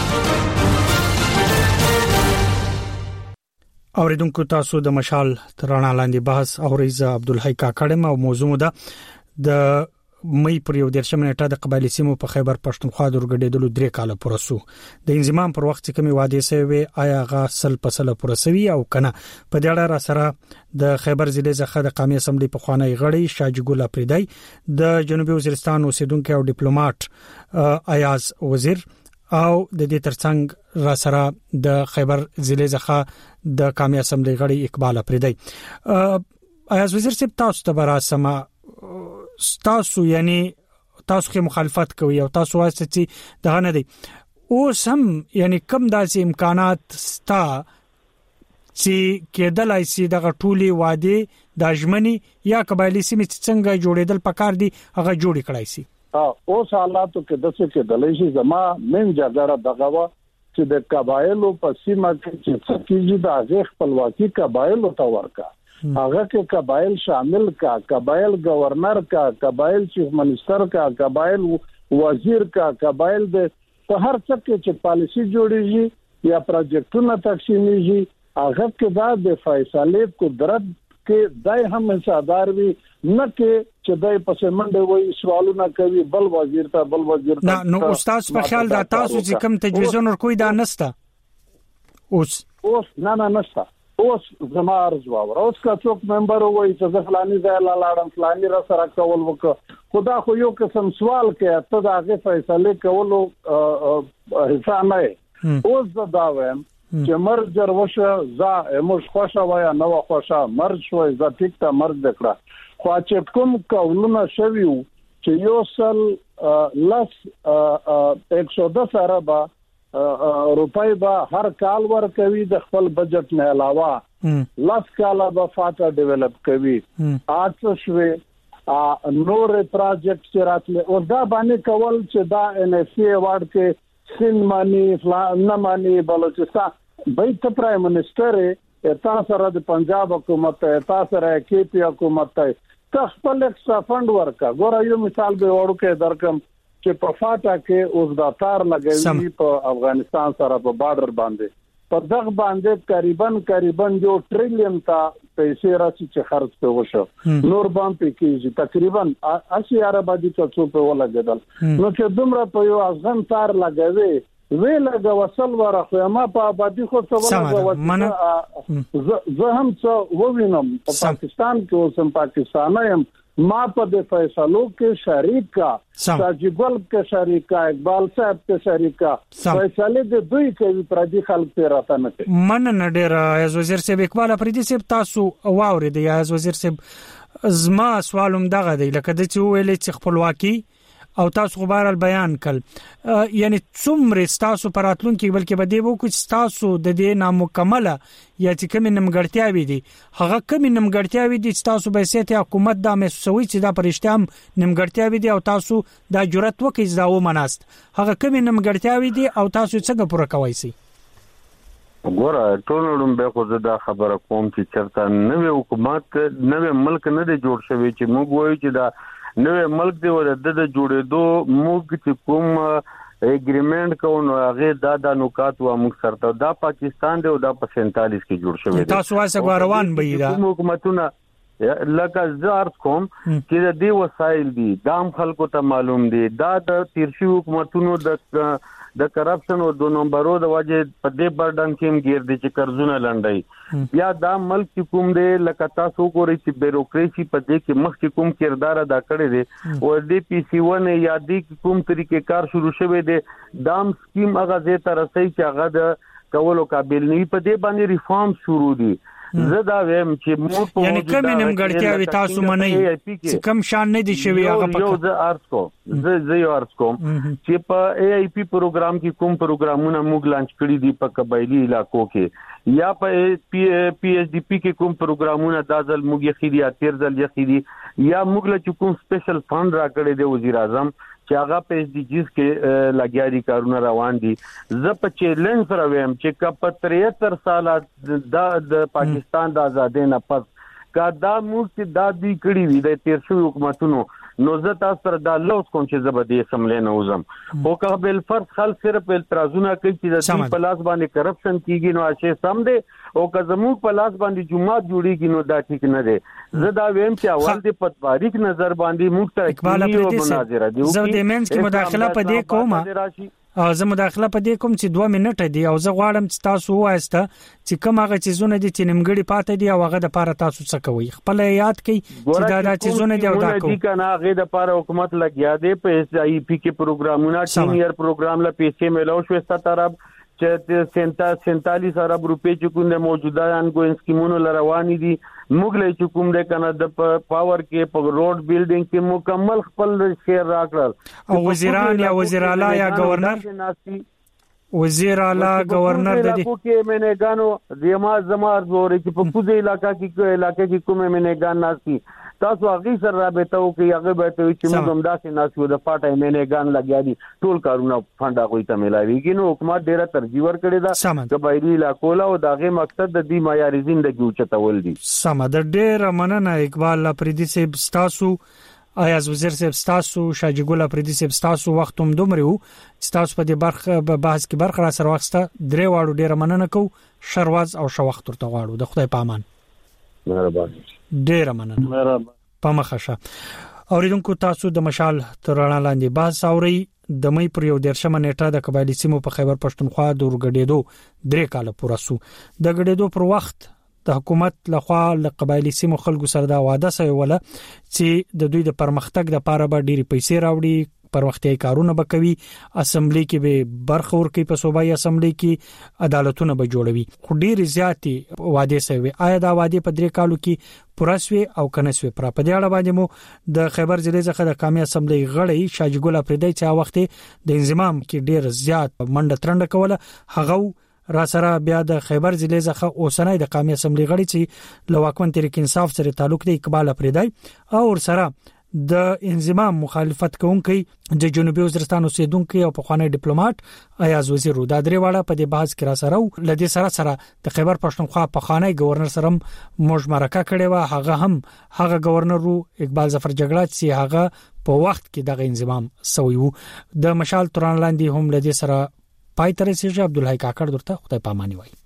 اوریدونکو تاسو د مشال ترانه لاندې بحث اوریزه عبدالحی کاکړم او موضوع ده د مې پر یو درشم نیټه د قبایلی سیمو په خیبر پښتونخوا د ورګډېدلو 3 کاله پورسو د انضمام پر وخت کې کومي وعده سوي آیا غسل پسله پورسوي او کنه په دې اړه را سره د خیبر ضلع څخه د قومي اسمبلی په خوانی غړي شاجي ګل افریدي د جنوبي وزیرستان اوسیدونکو او ډیپلوماټ ایاز وزیر او د دې ترڅنګ را سره د خیبر ضلع څخه د قومي اسمبلی غړي اقبال افریدي ایاز وزیر صاحب تاسو ته براسمه تاسو یعنی تاسو کې مخالفت کوي او تاسو واسطه چې دغه نه دی او سم یعنی کم داسې امکانات ستا چې کېدلای شي دغه ټولي وعده د ژمنې یا قبایلی سیمې څنګه جوړېدل پکار دي هغه جوړ کړای شي او حالاتو کې د څه کې دلای شي زما من جګړه دغه چې د قبایلو په سیمه کې چې کیږي د هغه خپلواکي قبایلو ته ورکا هغه کې قبایل شامل کا قبایل گورنر کا قبایل چیف منسٹر کا قبایل وزیر کا قبایل د په هر څه کې چې پالیسی جوړیږي یا پروجیکټونه تقسیمیږي هغه کې دا د فیصله قدرت کې دای هم حصدار وي نه کې چې دای په سمنډه وای سوالونه کوي بل وزیر ته نو استاد په خیال دا تاسو چې کوم تجویزون ور کوی دا نسته اوس نه نسته اوس زما ارزو اوس کا څوک ممبر وای چې فلاني ځای لاړم فلاني را سره کول وکړه خدا خو یو قسم سوال کوي ته دا غي فیصله کولو حصہ نه اوس دا وایم چې مرجر وشه ز موږ خوشا وای نو خوشا مرج وای ز ټیک ته مرج دکړه خو چې کوم کولونه شویو چې یو سل لس 110 اربا روپۍ به هر کال ورکوي د خپل بجټ نه علاوه لاس کاله به فاټا ډیولپ کوي اته شوي نور پروجیکټ چې راتله او دا باندې کول چې دا NSC اوارد کې سین مانی نه مانی بلوچستان بیت پرایم منسٹر تاسو سره د پنجاب حکومت تاسو سره کې پی حکومت ته خپل ایکسترا فند ورکا ګور یو مثال به ورو کې درکم چې په فاټا کې اوس دا تار لګوي په افغانستان سره په بارډر باندې په دغه باندې قریبا یو ټریلیون تا پیسې راځي چې خرج په وشو نور باندې کېږي تقریبا 80 اربادي څو په ولګیدل نو چې دومره په یو افغان تار لګوي ویلګه وصل ورخه ما په آبادی خو څه ولګه زه هم څه ووینم په پاکستان کې اوسم پاکستانایم ما په د فیصلو کې شریک کا ساجګل کې شریک کا اقبال صاحب کې شریک کا فیصله د دوی کوي پر دې خلک ته راته نه من نه ډیر از وزیر صاحب اقبال افریدي صاحب تاسو واورید یا از وزیر صاحب زما سوالوم دغه دی لکه د چې ویلې چې خپلواکي او تاسو خبر بیان کړ یعنی څومره تاسو پراتلون کې بلکې بده وو چې تاسو د دې نامکمله یا چې کوم نمګړتیاوي دي هغه کوم نمګړتیاوي دي چې تاسو به سیته حکومت د محسوسوي چې دا پرشتام نمګړتیاوي دي او تاسو دا جرأت وکړئ دا و مناست هغه کوم نمګړتیاوي دي او تاسو څنګه پوره کوئ سي ګوره ټولوم به خو دا خبره کوم چې چرته نوې حکومت نوې ملک نه دی جوړ شوی چې موږ وایو چې دا نوې ملک دی ور د جوړېدو موږ چې کوم اګریمنت کو نو هغه د نکات او موږ سره دا پاکستان دی او دا په 47 کې جوړ شوی دی. تاسو واسه روان به دا حکومتونه لکه زار کوم چې د دې وسایل دي دام خلکو ته معلوم دي دا د تیرشي حکومتونو د کرپشن او د نمبرو د وجه په دې برډن کې گیر دي چې قرضونه لنډي بیا دا ملک کوم دی لکه تاسو ګورئ چې بیروکراسي په دې کې مخ کوم کردار ادا کړی دی او د پی سی 1 یا د کوم طریقې کار شروع شوی دی دام سکیم هغه زه تر رسي چې هغه د کولو قابل نه په دې باندې ریفارم شروع دي. زدا ویم چې مور په یعنی کوم نیمګړتیا تاسو منئ چې کم شان نه دي شوی هغه په یو ز ارز کوم چې په ای ای پی پروګرام کې کوم پروګرامونه موږ لانچ کړی دي په قبایلی علاقو کې یا په پی ایچ ډی پی کې کوم پروګرامونه دازل موږ یې خېدي اتیر ځل یې خېدي یا موږ له کوم سپیشل فند را کړی دی وزیر اعظم چې هغه په اس ډي جیز کې لګیاري کارونه روان دي. زه په چیلنج سره ویم چې کپ 73 سال د پاکستان د ازادۍ نه پس کا دا موږ دا دی کړی وي د تیرشو حکومتونو نو زه تاسو سره دا لوس کوم چې زبدي اسمبلی نه وزم او که بل فرض خل صرف اعتراضونه کوي چې د دې په لاس باندې کرپشن کیږي نو اشه سم دي او که زموږ په لاس باندې جمعات جوړیږي نو دا ټیک نه دي. زه دا ویم چې اول د پټواریک نظر باندې موږ ته اقبال مناظره دي زه د منځ کې مداخله پدې کومه زه مداخله پدې کوم چې 2 منټه دي او زه غواړم چې تاسو وایسته چې کوم هغه چیزونه دي چې نیمګړي پاتې دي او هغه د پاره تاسو څه کوي خپل یاد کړئ چې دا چیزونه دي او دا کوم کنه هغه د پاره حکومت لګیا دی په اس ای پی کې پروګرامونه سینیئر پروګرام لا پیسې ملو شو 70 ارب چې 47 ارب روپے چې کوم موجوده انګوین سکیمونو لروانې دي موږ له چې کوم د کنه د پاور کې په روډ بیلډینګ کې مکمل خپل شیر راکړل او وزیران یا وزیر اعلی یا گورنر وزیر اعلی گورنر د دې کې منګانو دیما زمار زور چې په کوزه علاقې کې کومه منګان ناسي تاسو هغه سره رابطه وکي هغه به ته چې موږ هم داسې ناسو د پټه منګان لګیا دي ټول کارونه فنډا کوي ته ملاويږي نو حکومت ډیره ترجیح ور کړی دا قبایلی علاقو له او دغه مقصد د دې معیاري ژوندۍ اوچتول دي. سم د ډیره مننه اقبال پردي سیب تاسو ایاز وزیر صاحب تاسو شاجي ګل پردي صاحب تاسو وخت هم دومره وو چې تاسو په دې برخه بحث کې برخه را سره وخته درې واړو ډیره مننه کو شرواز او شوخت ورته غواړو د خدای پامان. مهرباني ډیره مننه پمخشه. اوریدونکو تاسو د مشال ترانه لاندې بحث اوري د مې پر یو درشمه نیټه د قبایلی سیمو په خیبر پښتونخوا د ورګډېدو 3 کال پوره سو د ګډېدو پر وخت د حکومت لخوا ل قبایلی سیمو خلکو سره دا وعده سوی ولا چې د دوی د پرمختګ د پاره به ډېری پیسې راوړي پرمختیايي کارونه وکوي اسمبلی کې به برخه ورکړي په صوبایي اسمبلی کې عدالتونه به جوړوي خو ډېر زیاتې وعده سوی آیا دا وعده په 3 کالو کې پرسوي او کنسوي پر په دې اړه باندې مو د خیبر ضلع څخه د قومي اسمبلی غړي شاجي ګل پردي چې وخت د انضمام کې ډېر زیات منډه ترنده کوله هغه را سره بیا د خیبر ضلع څخه اوسنۍ د قومي اسمبلی غړي چې لواکمن تحریک انصاف سره تعلق دی اقبال پردي او سره د انضمام مخالفت کوونکي د جنوبي وزیرستان اوسیدونکو او پخوانی ډیپلوماټ ایاز وزیر د درې واړه په دې بحث کې را سره لدی سره د خیبر پښتونخوا پخوانی گورنر سره مشمرکه کړي و هغه گورنر اقبال ظفر جګړه چې هغه په وخت کې د انضمام سوی وو د مشال تران لاندې هم لدی سره پای تر سي عبدالحی کاکړ درته خدای پاماني وای.